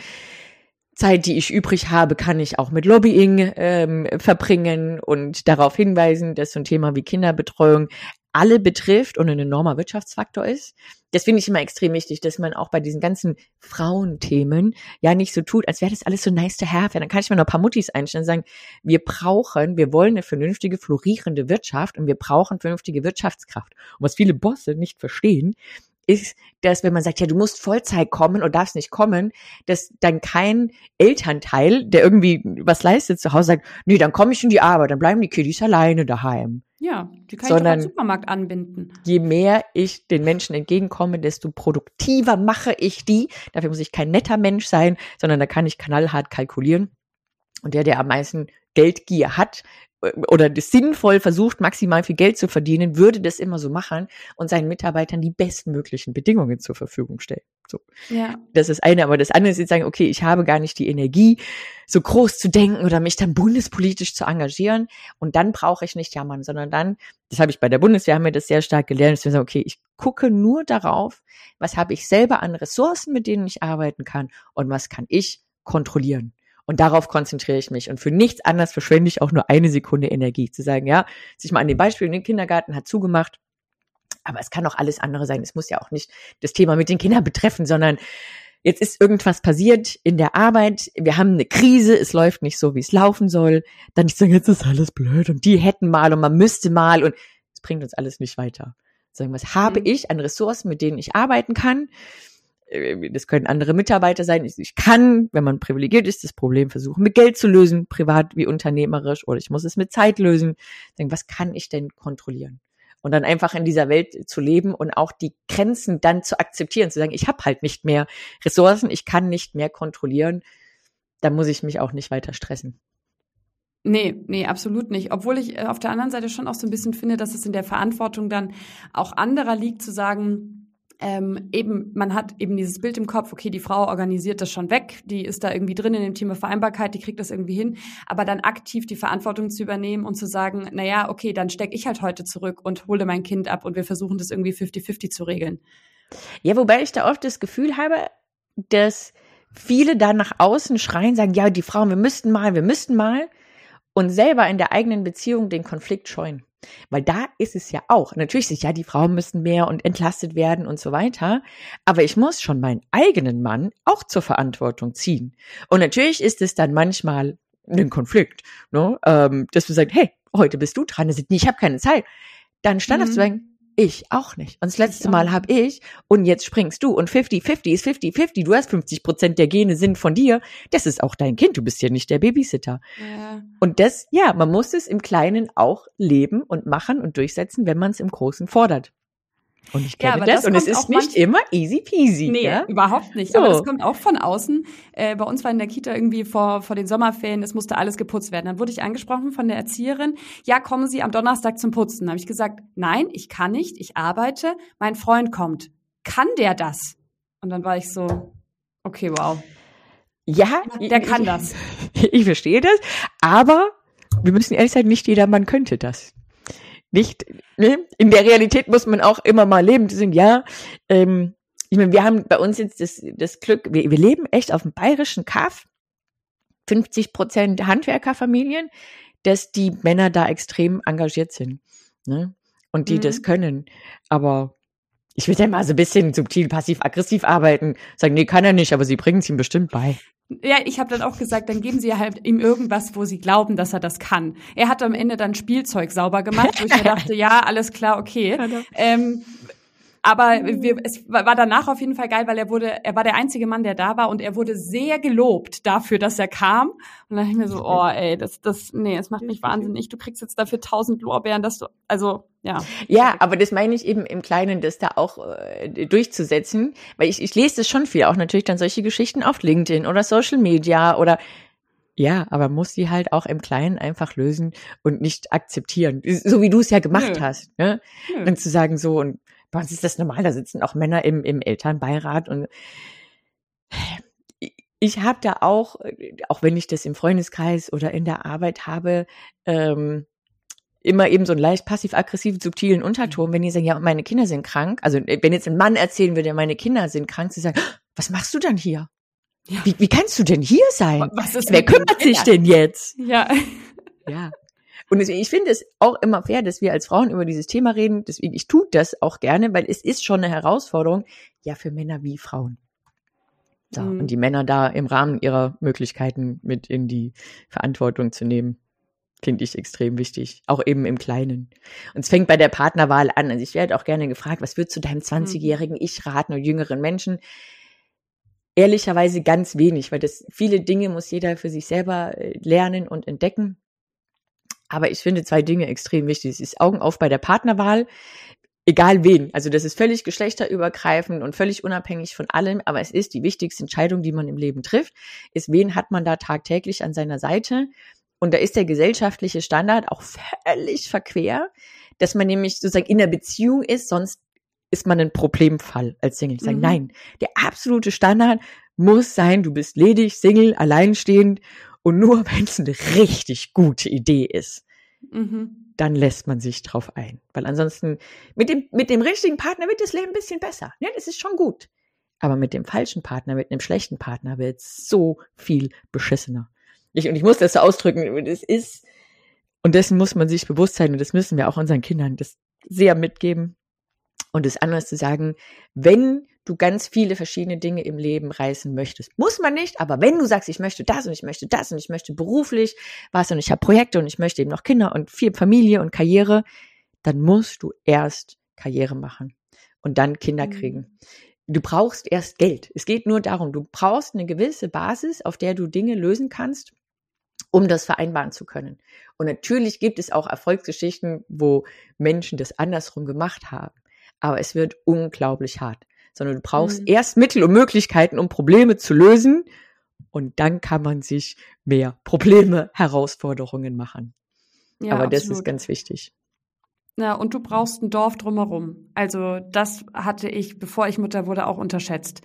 Zeit, die ich übrig habe, kann ich auch mit Lobbying ähm, verbringen und darauf hinweisen, dass so ein Thema wie Kinderbetreuung alle betrifft und ein enormer Wirtschaftsfaktor ist. Das finde ich immer extrem wichtig, dass man auch bei diesen ganzen Frauenthemen ja nicht so tut, als wäre das alles so nice to have. Ja, dann kann ich mir noch ein paar Muttis einstellen und sagen, wir brauchen, wir wollen eine vernünftige, florierende Wirtschaft und wir brauchen vernünftige Wirtschaftskraft. Und was viele Bosse nicht verstehen, ist, dass wenn man sagt, ja, du musst Vollzeit kommen und darfst nicht kommen, dass dann kein Elternteil, der irgendwie was leistet zu Hause, sagt, nee, dann komme ich in die Arbeit, dann bleiben die Kiddies alleine daheim. Ja, die kann Sondern ich doch am Supermarkt anbinden. Je mehr ich den Menschen entgegenkomme, desto produktiver mache ich die. Dafür muss ich kein netter Mensch sein, sondern da kann ich knallhart kalkulieren. Und der, der am meisten Geldgier hat oder das sinnvoll versucht, maximal viel Geld zu verdienen, würde das immer so machen und seinen Mitarbeitern die bestmöglichen Bedingungen zur Verfügung stellen. So. Ja. Das ist eine, aber das andere ist jetzt sagen, okay, ich habe gar nicht die Energie, so groß zu denken oder mich dann bundespolitisch zu engagieren und dann brauche ich nicht jammern, sondern dann, das habe ich bei der Bundeswehr, haben wir das sehr stark gelernt, dass wir sagen, okay, ich gucke nur darauf, was habe ich selber an Ressourcen, mit denen ich arbeiten kann und was kann ich kontrollieren. Und darauf konzentriere ich mich. Und für nichts anderes verschwende ich auch nur eine Sekunde Energie. Zu sagen, ja, sich mal an dem Beispiel, den Kindergarten hat zugemacht, aber es kann auch alles andere sein. Es muss ja auch nicht das Thema mit den Kindern betreffen, sondern jetzt ist irgendwas passiert in der Arbeit. Wir haben eine Krise, es läuft nicht so, wie es laufen soll. Dann nicht sagen, jetzt ist alles blöd und die hätten mal und man müsste mal und es bringt uns alles nicht weiter. Sagen, was habe Mhm. ich an Ressourcen, mit denen ich arbeiten kann? Das können andere Mitarbeiter sein. Ich kann, wenn man privilegiert ist, das Problem versuchen, mit Geld zu lösen, privat wie unternehmerisch, oder ich muss es mit Zeit lösen. Denken, was kann ich denn kontrollieren? Und dann einfach in dieser Welt zu leben und auch die Grenzen dann zu akzeptieren, zu sagen, ich habe halt nicht mehr Ressourcen, ich kann nicht mehr kontrollieren, dann muss ich mich auch nicht weiter stressen. Nee, nee, absolut nicht. Obwohl ich äh, auf der anderen Seite schon auch so ein bisschen finde, dass es in der Verantwortung dann auch anderer liegt, zu sagen, Ähm, eben, man hat eben dieses Bild im Kopf, okay, die Frau organisiert das schon weg, die ist da irgendwie drin in dem Thema Vereinbarkeit, die kriegt das irgendwie hin, aber dann aktiv die Verantwortung zu übernehmen und zu sagen, naja, okay, dann stecke ich halt heute zurück und hole mein Kind ab und wir versuchen das irgendwie fifty fifty zu regeln. Ja, wobei ich da oft das Gefühl habe, dass viele da nach außen schreien, sagen, ja, die Frauen, wir müssten mal, wir müssten mal und selber in der eigenen Beziehung den Konflikt scheuen. Weil da ist es ja auch, natürlich ist es ja, die Frauen müssen mehr und entlastet werden und so weiter, aber ich muss schon meinen eigenen Mann auch zur Verantwortung ziehen. Und natürlich ist es dann manchmal ein Konflikt, ne? ähm, dass du sagst, hey, heute bist du dran, ich habe keine Zeit. Dann stand das Mhm. zu sagen, ich auch nicht. Und das letzte auch Mal nicht. habe ich und jetzt springst du und fifty fifty ist fifty fifty. Du hast fünfzig Prozent der Gene sind von dir. Das ist auch dein Kind. Du bist ja nicht der Babysitter. Ja. Und das, ja, man muss es im Kleinen auch leben und machen und durchsetzen, wenn man es im Großen fordert. Und ich kenne Ja, aber das, das und es kommt ist auch nicht manch- immer easy peasy. Nee, ja? überhaupt nicht. So. Aber das kommt auch von außen. Äh, bei uns war in der Kita irgendwie vor, vor den Sommerferien, es musste alles geputzt werden. Dann wurde ich angesprochen von der Erzieherin, ja, kommen Sie am Donnerstag zum Putzen. Dann habe ich gesagt, nein, ich kann nicht, ich arbeite, mein Freund kommt. Kann der das? Und dann war ich so, okay, wow. Ja, Der kann ich, das. Ich verstehe das, aber wir müssen ehrlich sein, nicht jeder Mann könnte das. Nicht, ne? In der Realität muss man auch immer mal leben. Deswegen, ja, ähm, ich meine, wir haben bei uns jetzt das, das Glück, wir, wir leben echt auf dem bayerischen Kaff, fünfzig Prozent Handwerkerfamilien, dass die Männer da extrem engagiert sind, ne? Und die Mhm. das können. Aber ich will ja mal so ein bisschen subtil, passiv-aggressiv arbeiten. Sagen, nee, kann er nicht, aber sie bringen es ihm bestimmt bei. Ja, ich habe dann auch gesagt, dann geben Sie halt ihm irgendwas, wo Sie glauben, dass er das kann. Er hat am Ende dann Spielzeug sauber gemacht, wo ich mir dachte, ja, alles klar, okay. Ähm, aber wir, es war danach auf jeden Fall geil, weil er wurde, er war der einzige Mann, der da war und er wurde sehr gelobt dafür, dass er kam. Und dann dachte ich mir so, oh, ey, das, das, nee, das macht mich wahnsinnig. Du kriegst jetzt dafür tausend Lorbeeren, dass du, also, ja. Ja, aber das meine ich eben im Kleinen, das da auch äh, durchzusetzen, weil ich, ich lese das schon viel, auch natürlich dann solche Geschichten auf LinkedIn oder Social Media oder ja, aber muss die halt auch im Kleinen einfach lösen und nicht akzeptieren, so wie du es ja gemacht Nö. hast, ne? Nö. Und zu sagen so, und bei uns ist das normal, da sitzen auch Männer im, im Elternbeirat und ich habe da auch, auch wenn ich das im Freundeskreis oder in der Arbeit habe, ähm, immer eben so einen leicht passiv-aggressiven, subtilen Unterton, wenn die sagen, ja, meine Kinder sind krank. Also wenn jetzt ein Mann erzählen würde, meine Kinder sind krank, sie sagen, was machst du dann hier? Ja. Wie, wie kannst du denn hier sein? Was ist Wer mit den kümmert sich Kindern? denn jetzt? Ja. Ja. Und deswegen, ich finde es auch immer fair, dass wir als Frauen über dieses Thema reden. Deswegen, ich tue das auch gerne, weil es ist schon eine Herausforderung, ja, für Männer wie Frauen. So, mhm. Und die Männer da im Rahmen ihrer Möglichkeiten mit in die Verantwortung zu nehmen, finde ich extrem wichtig. Auch eben im Kleinen. Und es fängt bei der Partnerwahl an. Also ich werde auch gerne gefragt, was würdest du deinem zwanzigjährigen Ich raten oder jüngeren Menschen? Ehrlicherweise ganz wenig, weil das viele Dinge muss jeder für sich selber lernen und entdecken. Aber ich finde zwei Dinge extrem wichtig. Es ist Augen auf bei der Partnerwahl, egal wen. Also das ist völlig geschlechterübergreifend und völlig unabhängig von allem. Aber es ist die wichtigste Entscheidung, die man im Leben trifft, ist, wen hat man da tagtäglich an seiner Seite? Und da ist der gesellschaftliche Standard auch völlig verquer, dass man nämlich sozusagen in der Beziehung ist, sonst ist man ein Problemfall als Single. Sagen, mhm. Nein, der absolute Standard muss sein, du bist ledig, Single, alleinstehend und nur wenn es eine richtig gute Idee ist, mhm. dann lässt man sich drauf ein. Weil ansonsten mit dem, mit dem richtigen Partner wird das Leben ein bisschen besser. Ja, das ist schon gut. Aber mit dem falschen Partner, mit einem schlechten Partner wird es so viel beschissener. Ich, und ich muss das so ausdrücken, das ist, und dessen muss man sich bewusst sein und das müssen wir auch unseren Kindern das sehr mitgeben. Und das andere ist zu sagen, wenn du ganz viele verschiedene Dinge im Leben reißen möchtest, muss man nicht, aber wenn du sagst, ich möchte das und ich möchte das und ich möchte beruflich was und ich habe Projekte und ich möchte eben noch Kinder und viel Familie und Karriere, dann musst du erst Karriere machen und dann Kinder kriegen. Du brauchst erst Geld. Es geht nur darum, du brauchst eine gewisse Basis, auf der du Dinge lösen kannst, um das vereinbaren zu können. Und natürlich gibt es auch Erfolgsgeschichten, wo Menschen das andersrum gemacht haben. Aber es wird unglaublich hart. Sondern du brauchst mhm. erst Mittel und Möglichkeiten, um Probleme zu lösen. Und dann kann man sich mehr Probleme, Herausforderungen machen. Ja, aber das absolut. Ist ganz wichtig. Ja, und du brauchst ein Dorf drumherum. Also das hatte ich, bevor ich Mutter wurde, auch unterschätzt.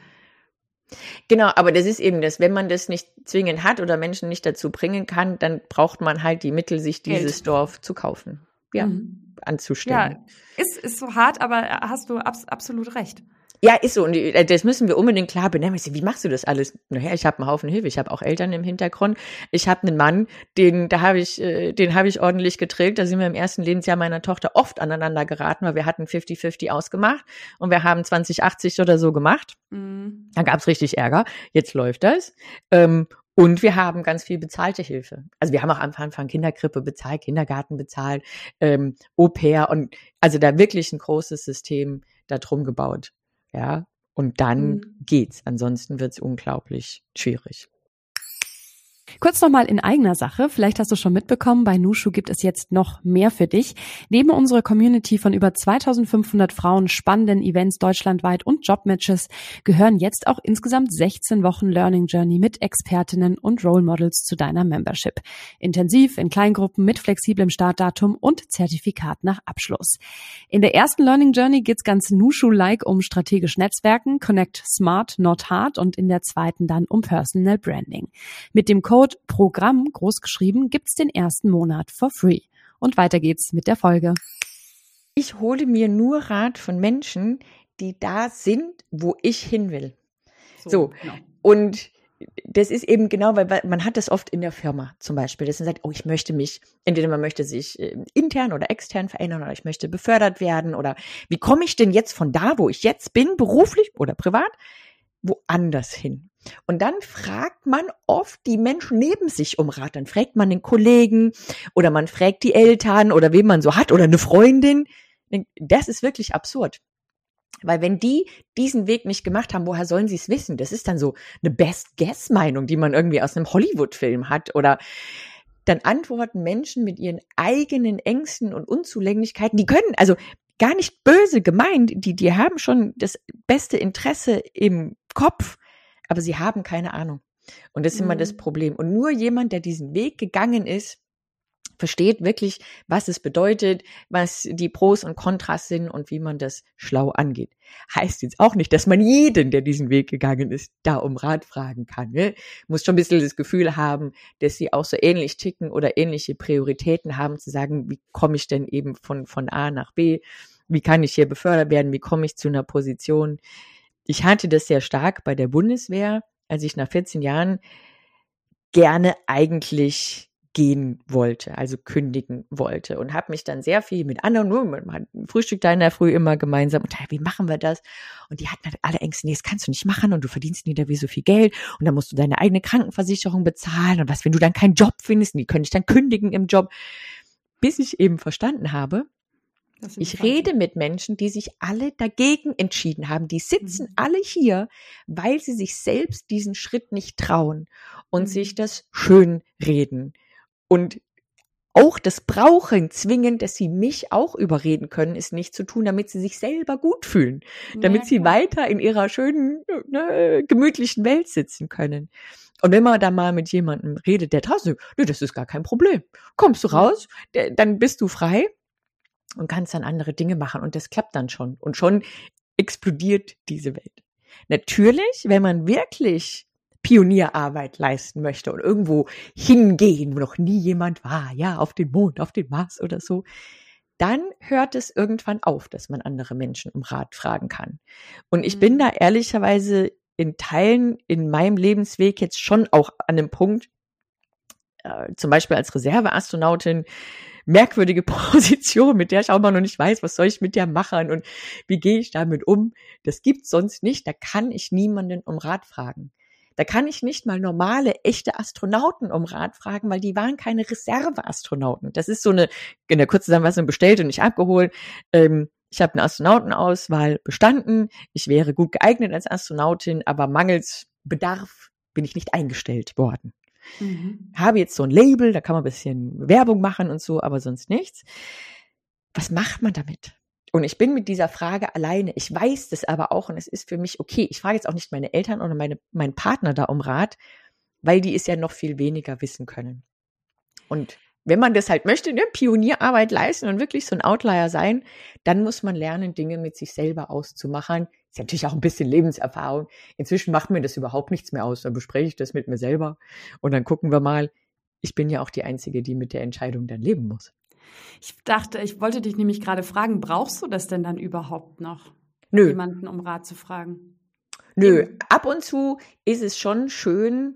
Genau, aber das ist eben das, wenn man das nicht zwingend hat oder Menschen nicht dazu bringen kann, dann braucht man halt die Mittel, sich dieses Geld. Dorf zu kaufen. Ja, mhm. anzustellen. Ja, ist, ist so hart, aber hast du abs- absolut recht. Ja, ist so. Und das müssen wir unbedingt klar benennen. Wie machst du das alles? Naja, ich habe einen Haufen Hilfe. Ich habe auch Eltern im Hintergrund. Ich habe einen Mann, den, da habe ich, den habe ich ordentlich geträgt. Da sind wir im ersten Lebensjahr meiner Tochter oft aneinander geraten, weil wir hatten fünfzig fünfzig ausgemacht und wir haben zwanzig achtzig oder so gemacht. Mhm. Da gab's richtig Ärger. Jetzt läuft das. Ähm, Und wir haben ganz viel bezahlte Hilfe. Also wir haben auch am Anfang Kinderkrippe bezahlt, Kindergarten bezahlt, ähm, Au-pair und also da wirklich ein großes System da drum gebaut. Ja, und dann mhm. geht's. Ansonsten wird's unglaublich schwierig. Kurz nochmal in eigener Sache, vielleicht hast du schon mitbekommen, bei Nushu gibt es jetzt noch mehr für dich. Neben unserer Community von über zweitausendfünfhundert Frauen, spannenden Events deutschlandweit und Jobmatches gehören jetzt auch insgesamt sechzehn Wochen Learning Journey mit Expertinnen und Role Models zu deiner Membership. Intensiv, in Kleingruppen, mit flexiblem Startdatum und Zertifikat nach Abschluss. In der ersten Learning Journey geht's ganz Nushu-like um strategisch Netzwerken, Connect Smart, Not Hard und in der zweiten dann um Personal Branding. Mit dem Code Programm großgeschrieben gibt's den ersten Monat for free. Und weiter geht's mit der Folge. Ich hole mir nur Rat von Menschen, die da sind, wo ich hin will. So, so. Genau. Und das ist eben genau, weil, weil man hat das oft in der Firma zum Beispiel, dass man sagt, oh, ich möchte mich, entweder man möchte sich äh, intern oder extern verändern oder ich möchte befördert werden oder wie komme ich denn jetzt von da, wo ich jetzt bin, beruflich oder privat, woanders hin? Und dann fragt man oft die Menschen neben sich um Rat. Dann fragt man den Kollegen oder man fragt die Eltern oder wen man so hat oder eine Freundin. Das ist wirklich absurd. Weil wenn die diesen Weg nicht gemacht haben, woher sollen sie es wissen? Das ist dann so eine Best-Guess-Meinung, die man irgendwie aus einem Hollywood-Film hat. Oder dann antworten Menschen mit ihren eigenen Ängsten und Unzulänglichkeiten. Die können, also gar nicht böse gemeint, die, die haben schon das beste Interesse im Kopf, aber sie haben keine Ahnung. Und das ist mhm. immer das Problem. Und nur jemand, der diesen Weg gegangen ist, versteht wirklich, was es bedeutet, was die Pros und Kontras sind und wie man das schlau angeht. Heißt jetzt auch nicht, dass man jeden, der diesen Weg gegangen ist, da um Rat fragen kann. Ne? Muss schon ein bisschen das Gefühl haben, dass sie auch so ähnlich ticken oder ähnliche Prioritäten haben, zu sagen, wie komme ich denn eben von, von A nach B? Wie kann ich hier befördert werden? Wie komme ich zu einer Position? Ich hatte das sehr stark bei der Bundeswehr, als ich nach vierzehn Jahren gerne eigentlich gehen wollte, also kündigen wollte und habe mich dann sehr viel mit anderen, nur man hat Frühstück da in der Früh immer gemeinsam und wie machen wir das? Und die hatten halt alle Ängste, nee, das kannst du nicht machen und du verdienst nie da wie so viel Geld und dann musst du deine eigene Krankenversicherung bezahlen und was, wenn du dann keinen Job findest, und die können dich dann kündigen im Job, bis ich eben verstanden habe, ich rede mit Menschen, die sich alle dagegen entschieden haben. Die sitzen mhm. alle hier, weil sie sich selbst diesen Schritt nicht trauen und mhm. sich das schön reden. Und auch das brauchen, zwingen, dass sie mich auch überreden können, es nicht zu tun, damit sie sich selber gut fühlen. Damit ja, sie weiter in ihrer schönen, ne, gemütlichen Welt sitzen können. Und wenn man da mal mit jemandem redet, der draußen sagt, nee, das ist gar kein Problem. Kommst du raus, der, dann bist du frei und kannst dann andere Dinge machen. Und das klappt dann schon. Und schon explodiert diese Welt. Natürlich, wenn man wirklich Pionierarbeit leisten möchte und irgendwo hingehen, wo noch nie jemand war, ja, auf den Mond, auf den Mars oder so, dann hört es irgendwann auf, dass man andere Menschen um Rat fragen kann. Und ich mhm. bin da ehrlicherweise in Teilen in meinem Lebensweg jetzt schon auch an einem Punkt, äh, zum Beispiel als Reserveastronautin, merkwürdige Position, mit der ich auch mal noch nicht weiß, was soll ich mit der machen und wie gehe ich damit um. Das gibt's sonst nicht, da kann ich niemanden um Rat fragen. Da kann ich nicht mal normale, echte Astronauten um Rat fragen, weil die waren keine Reserveastronauten. Das ist so eine, in der Kurzzusammenfassung bestellt und nicht abgeholt. Ähm, ich habe eine Astronautenauswahl bestanden. Ich wäre gut geeignet als Astronautin, aber mangels Bedarf bin ich nicht eingestellt worden. Mhm. Habe jetzt so ein Label, da kann man ein bisschen Werbung machen und so, aber sonst nichts. Was macht man damit? Und ich bin mit dieser Frage alleine. Ich weiß das aber auch und es ist für mich okay. Ich frage jetzt auch nicht meine Eltern oder meine, meinen Partner da um Rat, weil die es ja noch viel weniger wissen können. Und wenn man das halt möchte, ne, Pionierarbeit leisten und wirklich so ein Outlier sein, dann muss man lernen, Dinge mit sich selber auszumachen. Ist ja natürlich auch ein bisschen Lebenserfahrung. Inzwischen macht mir das überhaupt nichts mehr aus. Dann bespreche ich das mit mir selber und dann gucken wir mal. Ich bin ja auch die Einzige, die mit der Entscheidung dann leben muss. Ich dachte, ich wollte dich nämlich gerade fragen, brauchst du das denn dann überhaupt noch, Nö. jemanden um Rat zu fragen? Nö, ab und zu ist es schon schön,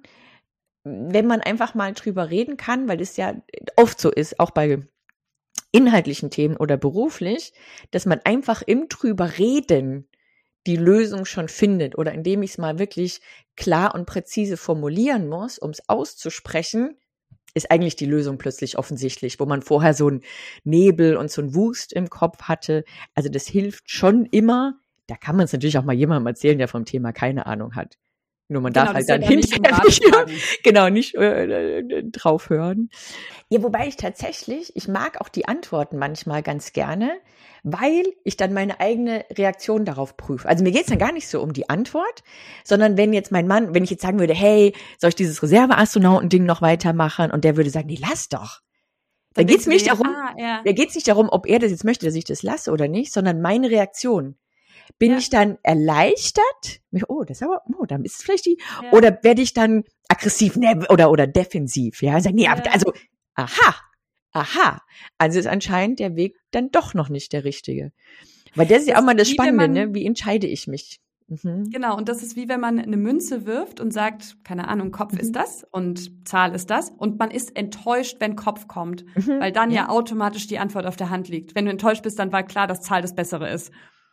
wenn man einfach mal drüber reden kann, weil es ja oft so ist, auch bei inhaltlichen Themen oder beruflich, dass man einfach im drüber reden die Lösung schon findet oder indem ich es mal wirklich klar und präzise formulieren muss, um es auszusprechen, ist eigentlich die Lösung plötzlich offensichtlich, wo man vorher so einen Nebel und so einen Wust im Kopf hatte. Also das hilft schon immer. Da kann man es natürlich auch mal jemandem erzählen, der vom Thema keine Ahnung hat. Nur man genau, darf halt dann ja hinterher nicht, nicht, genau, nicht äh, äh, drauf hören. Ja, wobei ich tatsächlich, ich mag auch die Antworten manchmal ganz gerne, weil ich dann meine eigene Reaktion darauf prüfe. Also mir geht es dann gar nicht so um die Antwort, sondern wenn jetzt mein Mann, wenn ich jetzt sagen würde, hey, soll ich dieses Reserveastronauten-Ding noch weitermachen? Und der würde sagen, nee, lass doch. Da geht es nicht darum, ah, ja. da geht's nicht darum, ob er das jetzt möchte, dass ich das lasse oder nicht, sondern meine Reaktion. Bin ja. ich dann erleichtert? Oh, das ist aber, oh, dann ist es vielleicht die, ja. oder werde ich dann aggressiv ne, oder, oder defensiv, ja, sag, nee, ja. also, aha, aha, also ist anscheinend der Weg dann doch noch nicht der richtige. Weil das ist ja auch mal das Spannende, man, ne, wie entscheide ich mich? Mhm. Genau, und das ist wie wenn man eine Münze wirft und sagt, keine Ahnung, Kopf mhm. ist das und Zahl ist das und man ist enttäuscht, wenn Kopf kommt, mhm. weil dann ja. ja automatisch die Antwort auf der Hand liegt. Wenn du enttäuscht bist, dann war klar, dass Zahl das Bessere ist.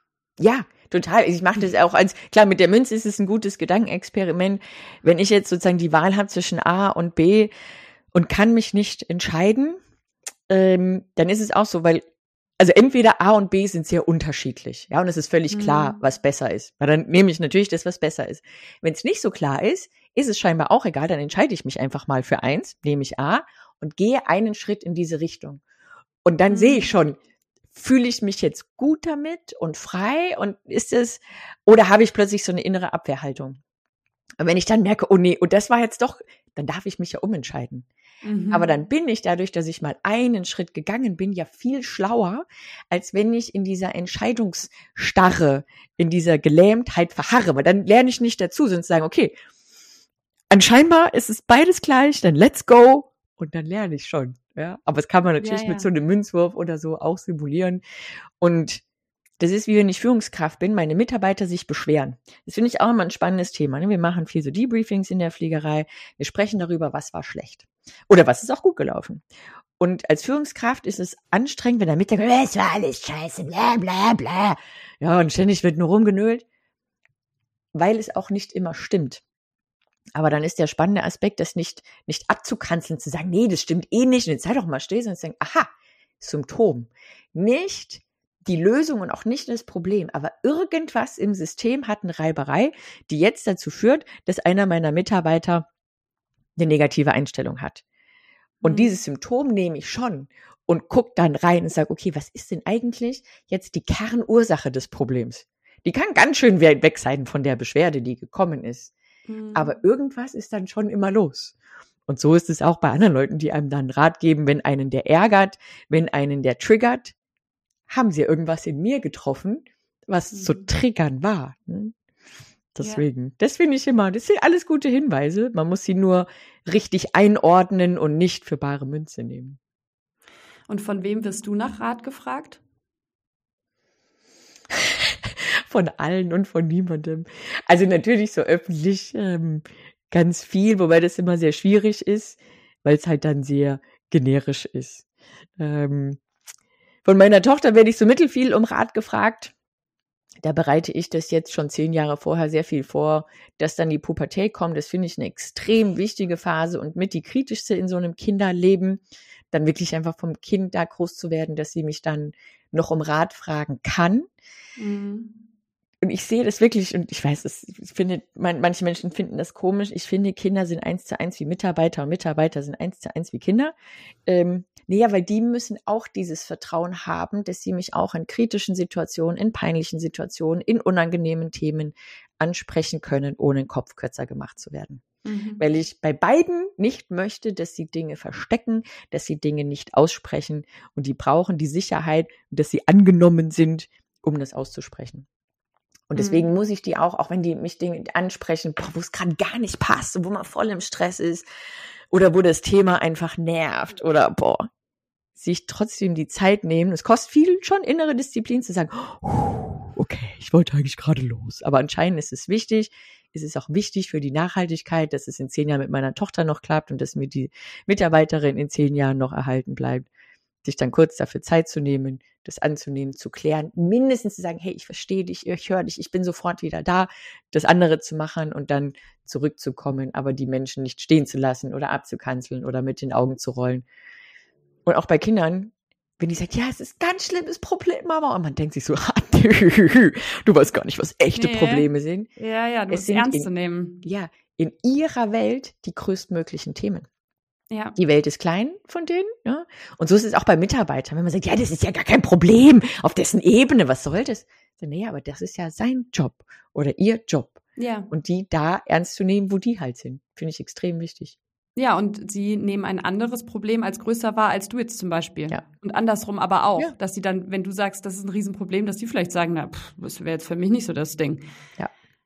Ja, total. Ich mache das auch als, klar, mit der Münze ist es ein gutes Gedankenexperiment. Wenn ich jetzt sozusagen die Wahl habe zwischen A und B und kann mich nicht entscheiden, ähm, dann ist es auch so, weil, also entweder A und B sind sehr unterschiedlich, ja, und es ist völlig mhm. klar, was besser ist. Weil dann nehme ich natürlich das, was besser ist. Wenn es nicht so klar ist, ist es scheinbar auch egal, dann entscheide ich mich einfach mal für eins, nehme ich A und gehe einen Schritt in diese Richtung. Und dann mhm. sehe ich schon, fühle ich mich jetzt gut damit und frei und ist es, oder habe ich plötzlich so eine innere Abwehrhaltung? Und wenn ich dann merke, oh nee, und das war jetzt doch, dann darf ich mich ja umentscheiden. Mhm. Aber dann bin ich dadurch, dass ich mal einen Schritt gegangen bin, ja viel schlauer, als wenn ich in dieser Entscheidungsstarre, in dieser Gelähmtheit verharre. Weil dann lerne ich nicht dazu, sondern sagen, okay, anscheinend ist es beides gleich, dann let's go und dann lerne ich schon. Ja, aber das kann man natürlich ja, ja. mit so einem Münzwurf oder so auch simulieren. Und das ist, wie wenn ich Führungskraft bin, meine Mitarbeiter sich beschweren. Das finde ich auch immer ein spannendes Thema. Wir machen viel so Debriefings in der Fliegerei. Wir sprechen darüber, was war schlecht. Oder was ist auch gut gelaufen? Und als Führungskraft ist es anstrengend, wenn der Mitarbeiter, es war alles scheiße, bla bla bla. Ja, und ständig wird nur rumgenölt, weil es auch nicht immer stimmt. Aber dann ist der spannende Aspekt, das nicht, nicht abzukanzeln, zu sagen, nee, das stimmt eh nicht, und jetzt sei doch mal still, sondern zu sagen, aha, Symptom. Nicht die Lösung und auch nicht das Problem, aber irgendwas im System hat eine Reiberei, die jetzt dazu führt, dass einer meiner Mitarbeiter eine negative Einstellung hat. Und mhm. dieses Symptom nehme ich schon und gucke dann rein und sage, okay, was ist denn eigentlich jetzt die Kernursache des Problems? Die kann ganz schön weg sein von der Beschwerde, die gekommen ist. Mhm. Aber irgendwas ist dann schon immer los. Und so ist es auch bei anderen Leuten, die einem dann Rat geben, wenn einen der ärgert, wenn einen der triggert, haben sie irgendwas in mir getroffen, was mhm. zu triggern war. Deswegen, ja. das finde ich immer, das sind alles gute Hinweise. Man muss sie nur richtig einordnen und nicht für bare Münze nehmen. Und von wem wirst du nach Rat gefragt? Von allen und von niemandem. Also natürlich so öffentlich ähm, ganz viel, wobei das immer sehr schwierig ist, weil es halt dann sehr generisch ist. Ähm, von meiner Tochter werde ich so mittelfiel um Rat gefragt. Da bereite ich das jetzt schon zehn Jahre vorher sehr viel vor, dass dann die Pubertät kommt. Das finde ich eine extrem wichtige Phase und mit die kritischste in so einem Kinderleben. Dann wirklich einfach vom Kind da groß zu werden, dass sie mich dann noch um Rat fragen kann. Mhm. Und ich sehe das wirklich, und ich weiß, das, ich finde, man, manche Menschen finden das komisch. Ich finde, Kinder sind eins zu eins wie Mitarbeiter und Mitarbeiter sind eins zu eins wie Kinder. Ähm, naja, weil die müssen auch dieses Vertrauen haben, dass sie mich auch in kritischen Situationen, in peinlichen Situationen, in unangenehmen Themen ansprechen können, ohne den Kopf kürzer gemacht zu werden. Mhm. Weil ich bei beiden nicht möchte, dass sie Dinge verstecken, dass sie Dinge nicht aussprechen und die brauchen die Sicherheit, dass sie angenommen sind, um das auszusprechen. Und deswegen mhm. muss ich die auch, auch wenn die mich Dinge ansprechen, boah, wo es gerade gar nicht passt und wo man voll im Stress ist oder wo das Thema einfach nervt oder boah, sich trotzdem die Zeit nehmen. Es kostet viel schon innere Disziplin zu sagen, okay, ich wollte eigentlich gerade los. Aber anscheinend ist es wichtig. Es ist auch wichtig für die Nachhaltigkeit, dass es in zehn Jahren mit meiner Tochter noch klappt und dass mir die Mitarbeiterin in zehn Jahren noch erhalten bleibt. Sich dann kurz dafür Zeit zu nehmen, das anzunehmen, zu klären, mindestens zu sagen, hey, ich verstehe dich, ich höre dich, ich bin sofort wieder da, das andere zu machen und dann zurückzukommen, aber die Menschen nicht stehen zu lassen oder abzukanzeln oder mit den Augen zu rollen. Und auch bei Kindern, wenn die sagt, ja, es ist ganz schlimmes Problem, Mama, und man denkt sich so, du weißt gar nicht, was echte nee. Probleme sind. Ja, ja, du es sind ernst in, zu nehmen. Ja, in ihrer Welt die größtmöglichen Themen. Ja. Die Welt ist klein von denen, ja. Und so ist es auch bei Mitarbeitern. Wenn man sagt, ja, das ist ja gar kein Problem, auf dessen Ebene, was soll das? So, naja, aber das ist ja sein Job oder ihr Job. Ja. Und die da ernst zu nehmen, wo die halt sind, finde ich extrem wichtig. Ja, und sie nehmen ein anderes Problem als größer wahr als du jetzt zum Beispiel. Ja. Und andersrum aber auch, ja. dass sie dann, wenn du sagst, das ist ein Riesenproblem, dass die vielleicht sagen, na, pff, das wäre jetzt für mich nicht so das Ding. Ja.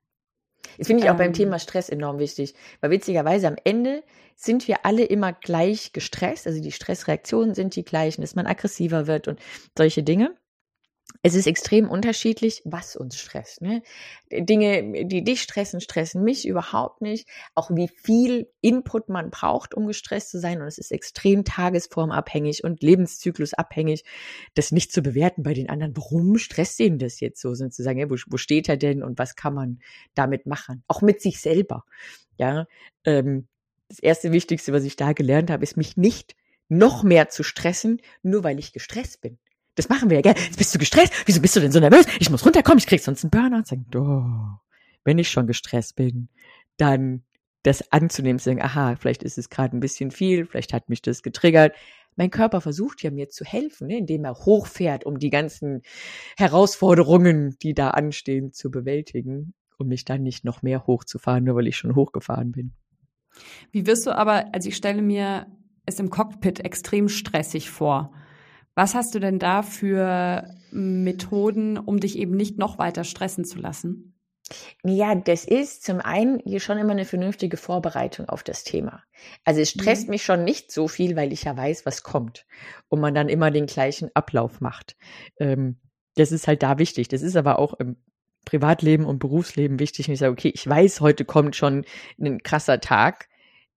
Das finde ich auch ähm, beim Thema Stress enorm wichtig, weil witzigerweise am Ende sind wir alle immer gleich gestresst, also die Stressreaktionen sind die gleichen, dass man aggressiver wird und solche Dinge. Es ist extrem unterschiedlich, was uns stresst. Ne? Dinge, die dich stressen, stressen mich überhaupt nicht. Auch wie viel Input man braucht, um gestresst zu sein. Und es ist extrem tagesformabhängig und lebenszyklusabhängig, das nicht zu bewerten bei den anderen. Warum stresst ihn das jetzt so? Sondern zu sagen, ja, wo, wo steht er denn und was kann man damit machen? Auch mit sich selber. Ja, ähm, das erste Wichtigste, was ich da gelernt habe, ist, mich nicht noch mehr zu stressen, nur weil ich gestresst bin. Das machen wir ja, gell? Jetzt bist du gestresst. Wieso bist du denn so nervös? Ich muss runterkommen, ich krieg sonst einen Burnout. Sagen, oh, wenn ich schon gestresst bin, dann das anzunehmen, zu sagen, aha, vielleicht ist es gerade ein bisschen viel, vielleicht hat mich das getriggert. Mein Körper versucht ja mir zu helfen, ne, indem er hochfährt, um die ganzen Herausforderungen, die da anstehen, zu bewältigen, um mich dann nicht noch mehr hochzufahren, nur weil ich schon hochgefahren bin. Wie wirst du aber, also ich stelle mir es im Cockpit extrem stressig vor. Was hast du denn da für Methoden, um dich eben nicht noch weiter stressen zu lassen? Ja, das ist zum einen hier schon immer eine vernünftige Vorbereitung auf das Thema. Also es stresst mhm. mich schon nicht so viel, weil ich ja weiß, was kommt und man dann immer den gleichen Ablauf macht. Ähm, das ist halt da wichtig. Das ist aber auch im Privatleben und Berufsleben wichtig. Und ich sage, okay, ich weiß, heute kommt schon ein krasser Tag.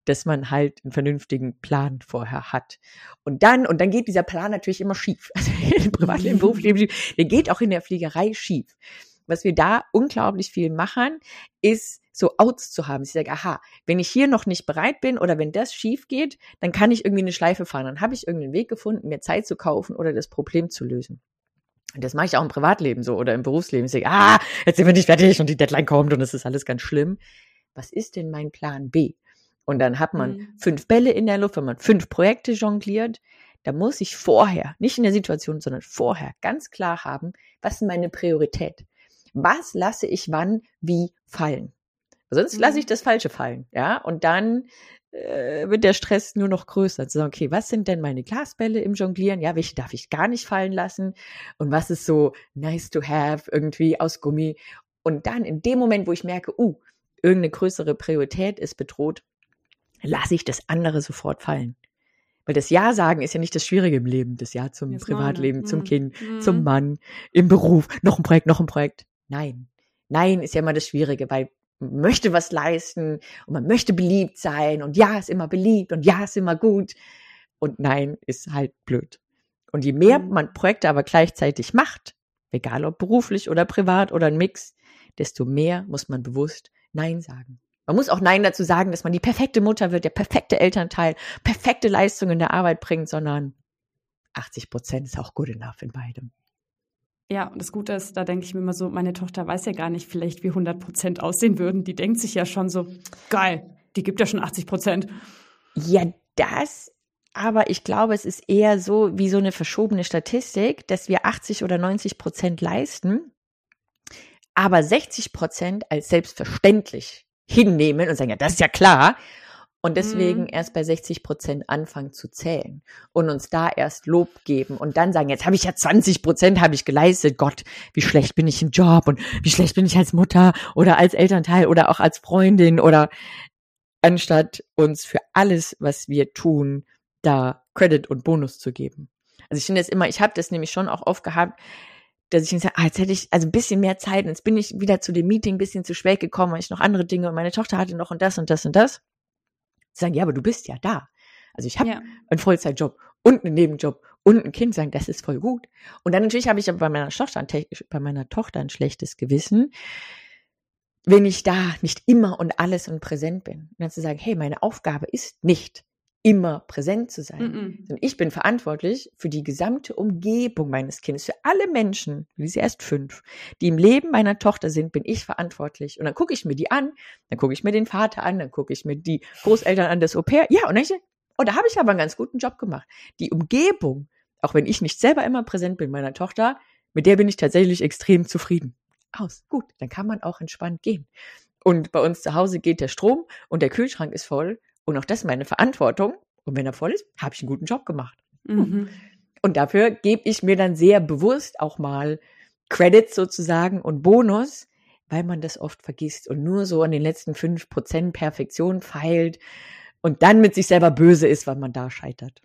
dass man halt einen vernünftigen Plan vorher hat. Und dann, und dann geht dieser Plan natürlich immer schief. Also im Privatleben, im Berufsleben, der geht auch in der Fliegerei schief. Was wir da unglaublich viel machen, ist so Outs zu haben. Ich sage, aha, wenn ich hier noch nicht bereit bin oder wenn das schief geht, dann kann ich irgendwie eine Schleife fahren. Dann habe ich irgendeinen Weg gefunden, mir Zeit zu kaufen oder das Problem zu lösen. Und das mache ich auch im Privatleben so oder im Berufsleben. Ich sage, ah, jetzt sind wir nicht fertig und die Deadline kommt und es ist alles ganz schlimm. Was ist denn mein Plan B? Und dann hat man mhm. fünf Bälle in der Luft, wenn man fünf Projekte jongliert. Da muss ich vorher, nicht in der Situation, sondern vorher ganz klar haben, was ist meine Priorität? Was lasse ich wann wie fallen? Sonst mhm. lasse ich das Falsche fallen, ja. Und dann äh, wird der Stress nur noch größer. Zu sagen, okay, was sind denn meine Glasbälle im Jonglieren? Ja, welche darf ich gar nicht fallen lassen? Und was ist so nice to have, irgendwie aus Gummi? Und dann in dem Moment, wo ich merke, uh, irgendeine größere Priorität ist bedroht, lasse ich das andere sofort fallen. Weil das Ja sagen ist ja nicht das Schwierige im Leben. Das Ja zum das Privatleben, zum Kind, mhm. zum Mann, im Beruf, noch ein Projekt, noch ein Projekt. Nein. Nein ist ja immer das Schwierige, weil man möchte was leisten und man möchte beliebt sein und Ja ist immer beliebt und Ja ist immer gut und Nein ist halt blöd. Und je mehr mhm. man Projekte aber gleichzeitig macht, egal ob beruflich oder privat oder ein Mix, desto mehr muss man bewusst Nein sagen. Man muss auch Nein dazu sagen, dass man die perfekte Mutter wird, der perfekte Elternteil, perfekte Leistung in der Arbeit bringt, sondern achtzig Prozent ist auch good enough in beidem. Ja, und das Gute ist, da denke ich mir immer so, meine Tochter weiß ja gar nicht vielleicht, wie hundert Prozent aussehen würden. Die denkt sich ja schon so, geil, die gibt ja schon achtzig Prozent. Ja, das, aber ich glaube, es ist eher so wie so eine verschobene Statistik, dass wir achtzig oder neunzig Prozent leisten, aber sechzig Prozent als selbstverständlich hinnehmen und sagen, ja, das ist ja klar. Und deswegen mhm. erst bei sechzig Prozent anfangen zu zählen und uns da erst Lob geben und dann sagen, jetzt habe ich ja zwanzig Prozent habe ich geleistet. Gott, wie schlecht bin ich im Job und wie schlecht bin ich als Mutter oder als Elternteil oder auch als Freundin oder anstatt uns für alles, was wir tun, da Credit und Bonus zu geben. Also ich finde das immer, ich habe das nämlich schon auch oft gehabt, dass ich sage, ah, jetzt hätte ich also ein bisschen mehr Zeit und jetzt bin ich wieder zu dem Meeting ein bisschen zu spät gekommen, weil ich noch andere Dinge und meine Tochter hatte noch und das und das und das. Sagen, ja, aber du bist ja da. Also ich habe ja. einen Vollzeitjob und einen Nebenjob und ein Kind, sagen, das ist voll gut. Und dann natürlich habe ich aber bei meiner Tochter ein, bei meiner Tochter ein schlechtes Gewissen, wenn ich da nicht immer und alles und präsent bin. Und dann zu sagen, hey, meine Aufgabe ist nicht, immer präsent zu sein. Mm-mm. Sondern ich bin verantwortlich für die gesamte Umgebung meines Kindes, für alle Menschen, wie sie erst fünf, die im Leben meiner Tochter sind, bin ich verantwortlich. Und dann gucke ich mir die an, dann gucke ich mir den Vater an, dann gucke ich mir die Großeltern an, das Au-pair. Ja, und dann ich, oh, da habe ich aber einen ganz guten Job gemacht. Die Umgebung, auch wenn ich nicht selber immer präsent bin meiner Tochter, mit der bin ich tatsächlich extrem zufrieden. Aus, gut, dann kann man auch entspannt gehen. Und bei uns zu Hause geht der Strom und der Kühlschrank ist voll. Und auch das ist meine Verantwortung. Und wenn er voll ist, habe ich einen guten Job gemacht. Mhm. Und dafür gebe ich mir dann sehr bewusst auch mal Credits sozusagen und Bonus, weil man das oft vergisst und nur so an den letzten fünf Prozent Perfektion feilt und dann mit sich selber böse ist, weil man da scheitert.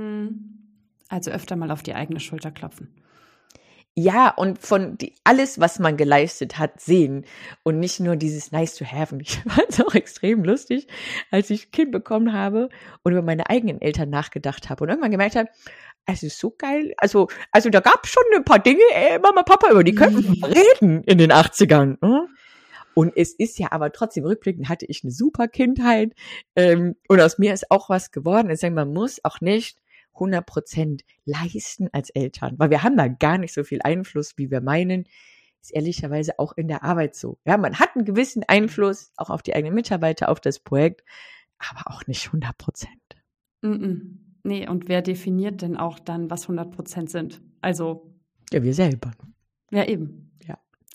Also öfter mal auf die eigene Schulter klopfen. Ja, und von die, alles, was man geleistet hat, sehen und nicht nur dieses nice to have. Und ich fand es auch extrem lustig, als ich ein Kind bekommen habe und über meine eigenen Eltern nachgedacht habe und irgendwann gemerkt habe, es ist so geil. Also, also da gab es schon ein paar Dinge, ey, Mama, Papa, über die könnten wir reden in den achtzigern. Ne? Und es ist ja aber trotzdem rückblickend, hatte ich eine super Kindheit ähm, und aus mir ist auch was geworden. Ich sage, man muss auch nicht hundert Prozent leisten als Eltern, weil wir haben da gar nicht so viel Einfluss, wie wir meinen, ist ehrlicherweise auch in der Arbeit so. Ja, man hat einen gewissen Einfluss auch auf die eigenen Mitarbeiter, auf das Projekt, aber auch nicht hundert Prozent. Mm-mm. Nee, und wer definiert denn auch dann, was hundert Prozent sind? Also ja, wir selber. Ja, eben. Ja.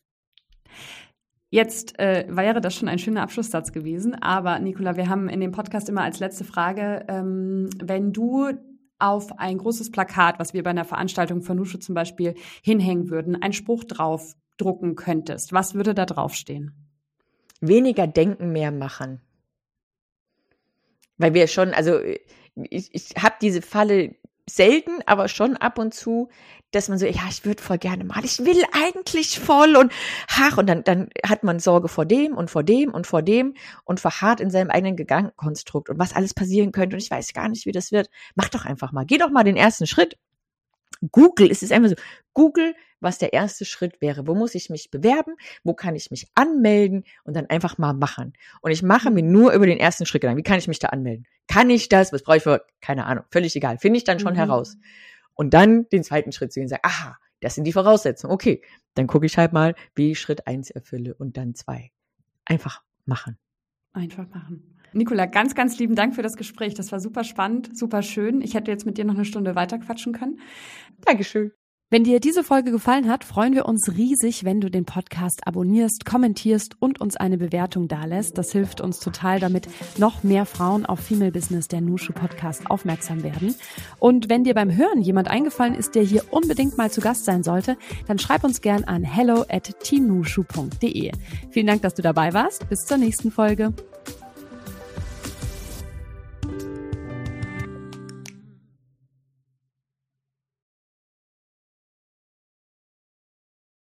Jetzt äh, wäre das schon ein schöner Abschlusssatz gewesen, aber Nicola, wir haben in dem Podcast immer als letzte Frage, ähm, wenn du auf ein großes Plakat, was wir bei einer Veranstaltung von Nushu zum Beispiel hinhängen würden, einen Spruch drauf drucken könntest, was würde da draufstehen? Weniger denken, mehr machen. Weil wir schon, also ich, ich habe diese Falle selten, aber schon ab und zu, dass man so, ja, ich würde voll gerne mal, ich will eigentlich voll und ach, und dann, dann hat man Sorge vor dem und vor dem und vor dem und verharrt in seinem eigenen Gedankenkonstrukt und was alles passieren könnte und ich weiß gar nicht, wie das wird. Mach doch einfach mal, geh doch mal den ersten Schritt. Google, es ist einfach so, Google, was der erste Schritt wäre. Wo muss ich mich bewerben? Wo kann ich mich anmelden? Und dann einfach mal machen. Und ich mache mir nur über den ersten Schritt Gedanken. Wie kann ich mich da anmelden? Kann ich das? Was brauche ich für? Keine Ahnung. Völlig egal. Finde ich dann schon mhm. heraus. Und dann den zweiten Schritt zu gehen und sagen, aha, das sind die Voraussetzungen. Okay, dann gucke ich halt mal, wie ich Schritt eins erfülle und dann zwei. Einfach machen. Einfach machen. Nicola, ganz, ganz lieben Dank für das Gespräch. Das war super spannend, super schön. Ich hätte jetzt mit dir noch eine Stunde weiter quatschen können. Dankeschön. Wenn dir diese Folge gefallen hat, freuen wir uns riesig, wenn du den Podcast abonnierst, kommentierst und uns eine Bewertung dalässt. Das hilft uns total, damit noch mehr Frauen auf Female Business, der Nushu Podcast, aufmerksam werden. Und wenn dir beim Hören jemand eingefallen ist, der hier unbedingt mal zu Gast sein sollte, dann schreib uns gern an hello at teamnushu punkt de. Vielen Dank, dass du dabei warst. Bis zur nächsten Folge.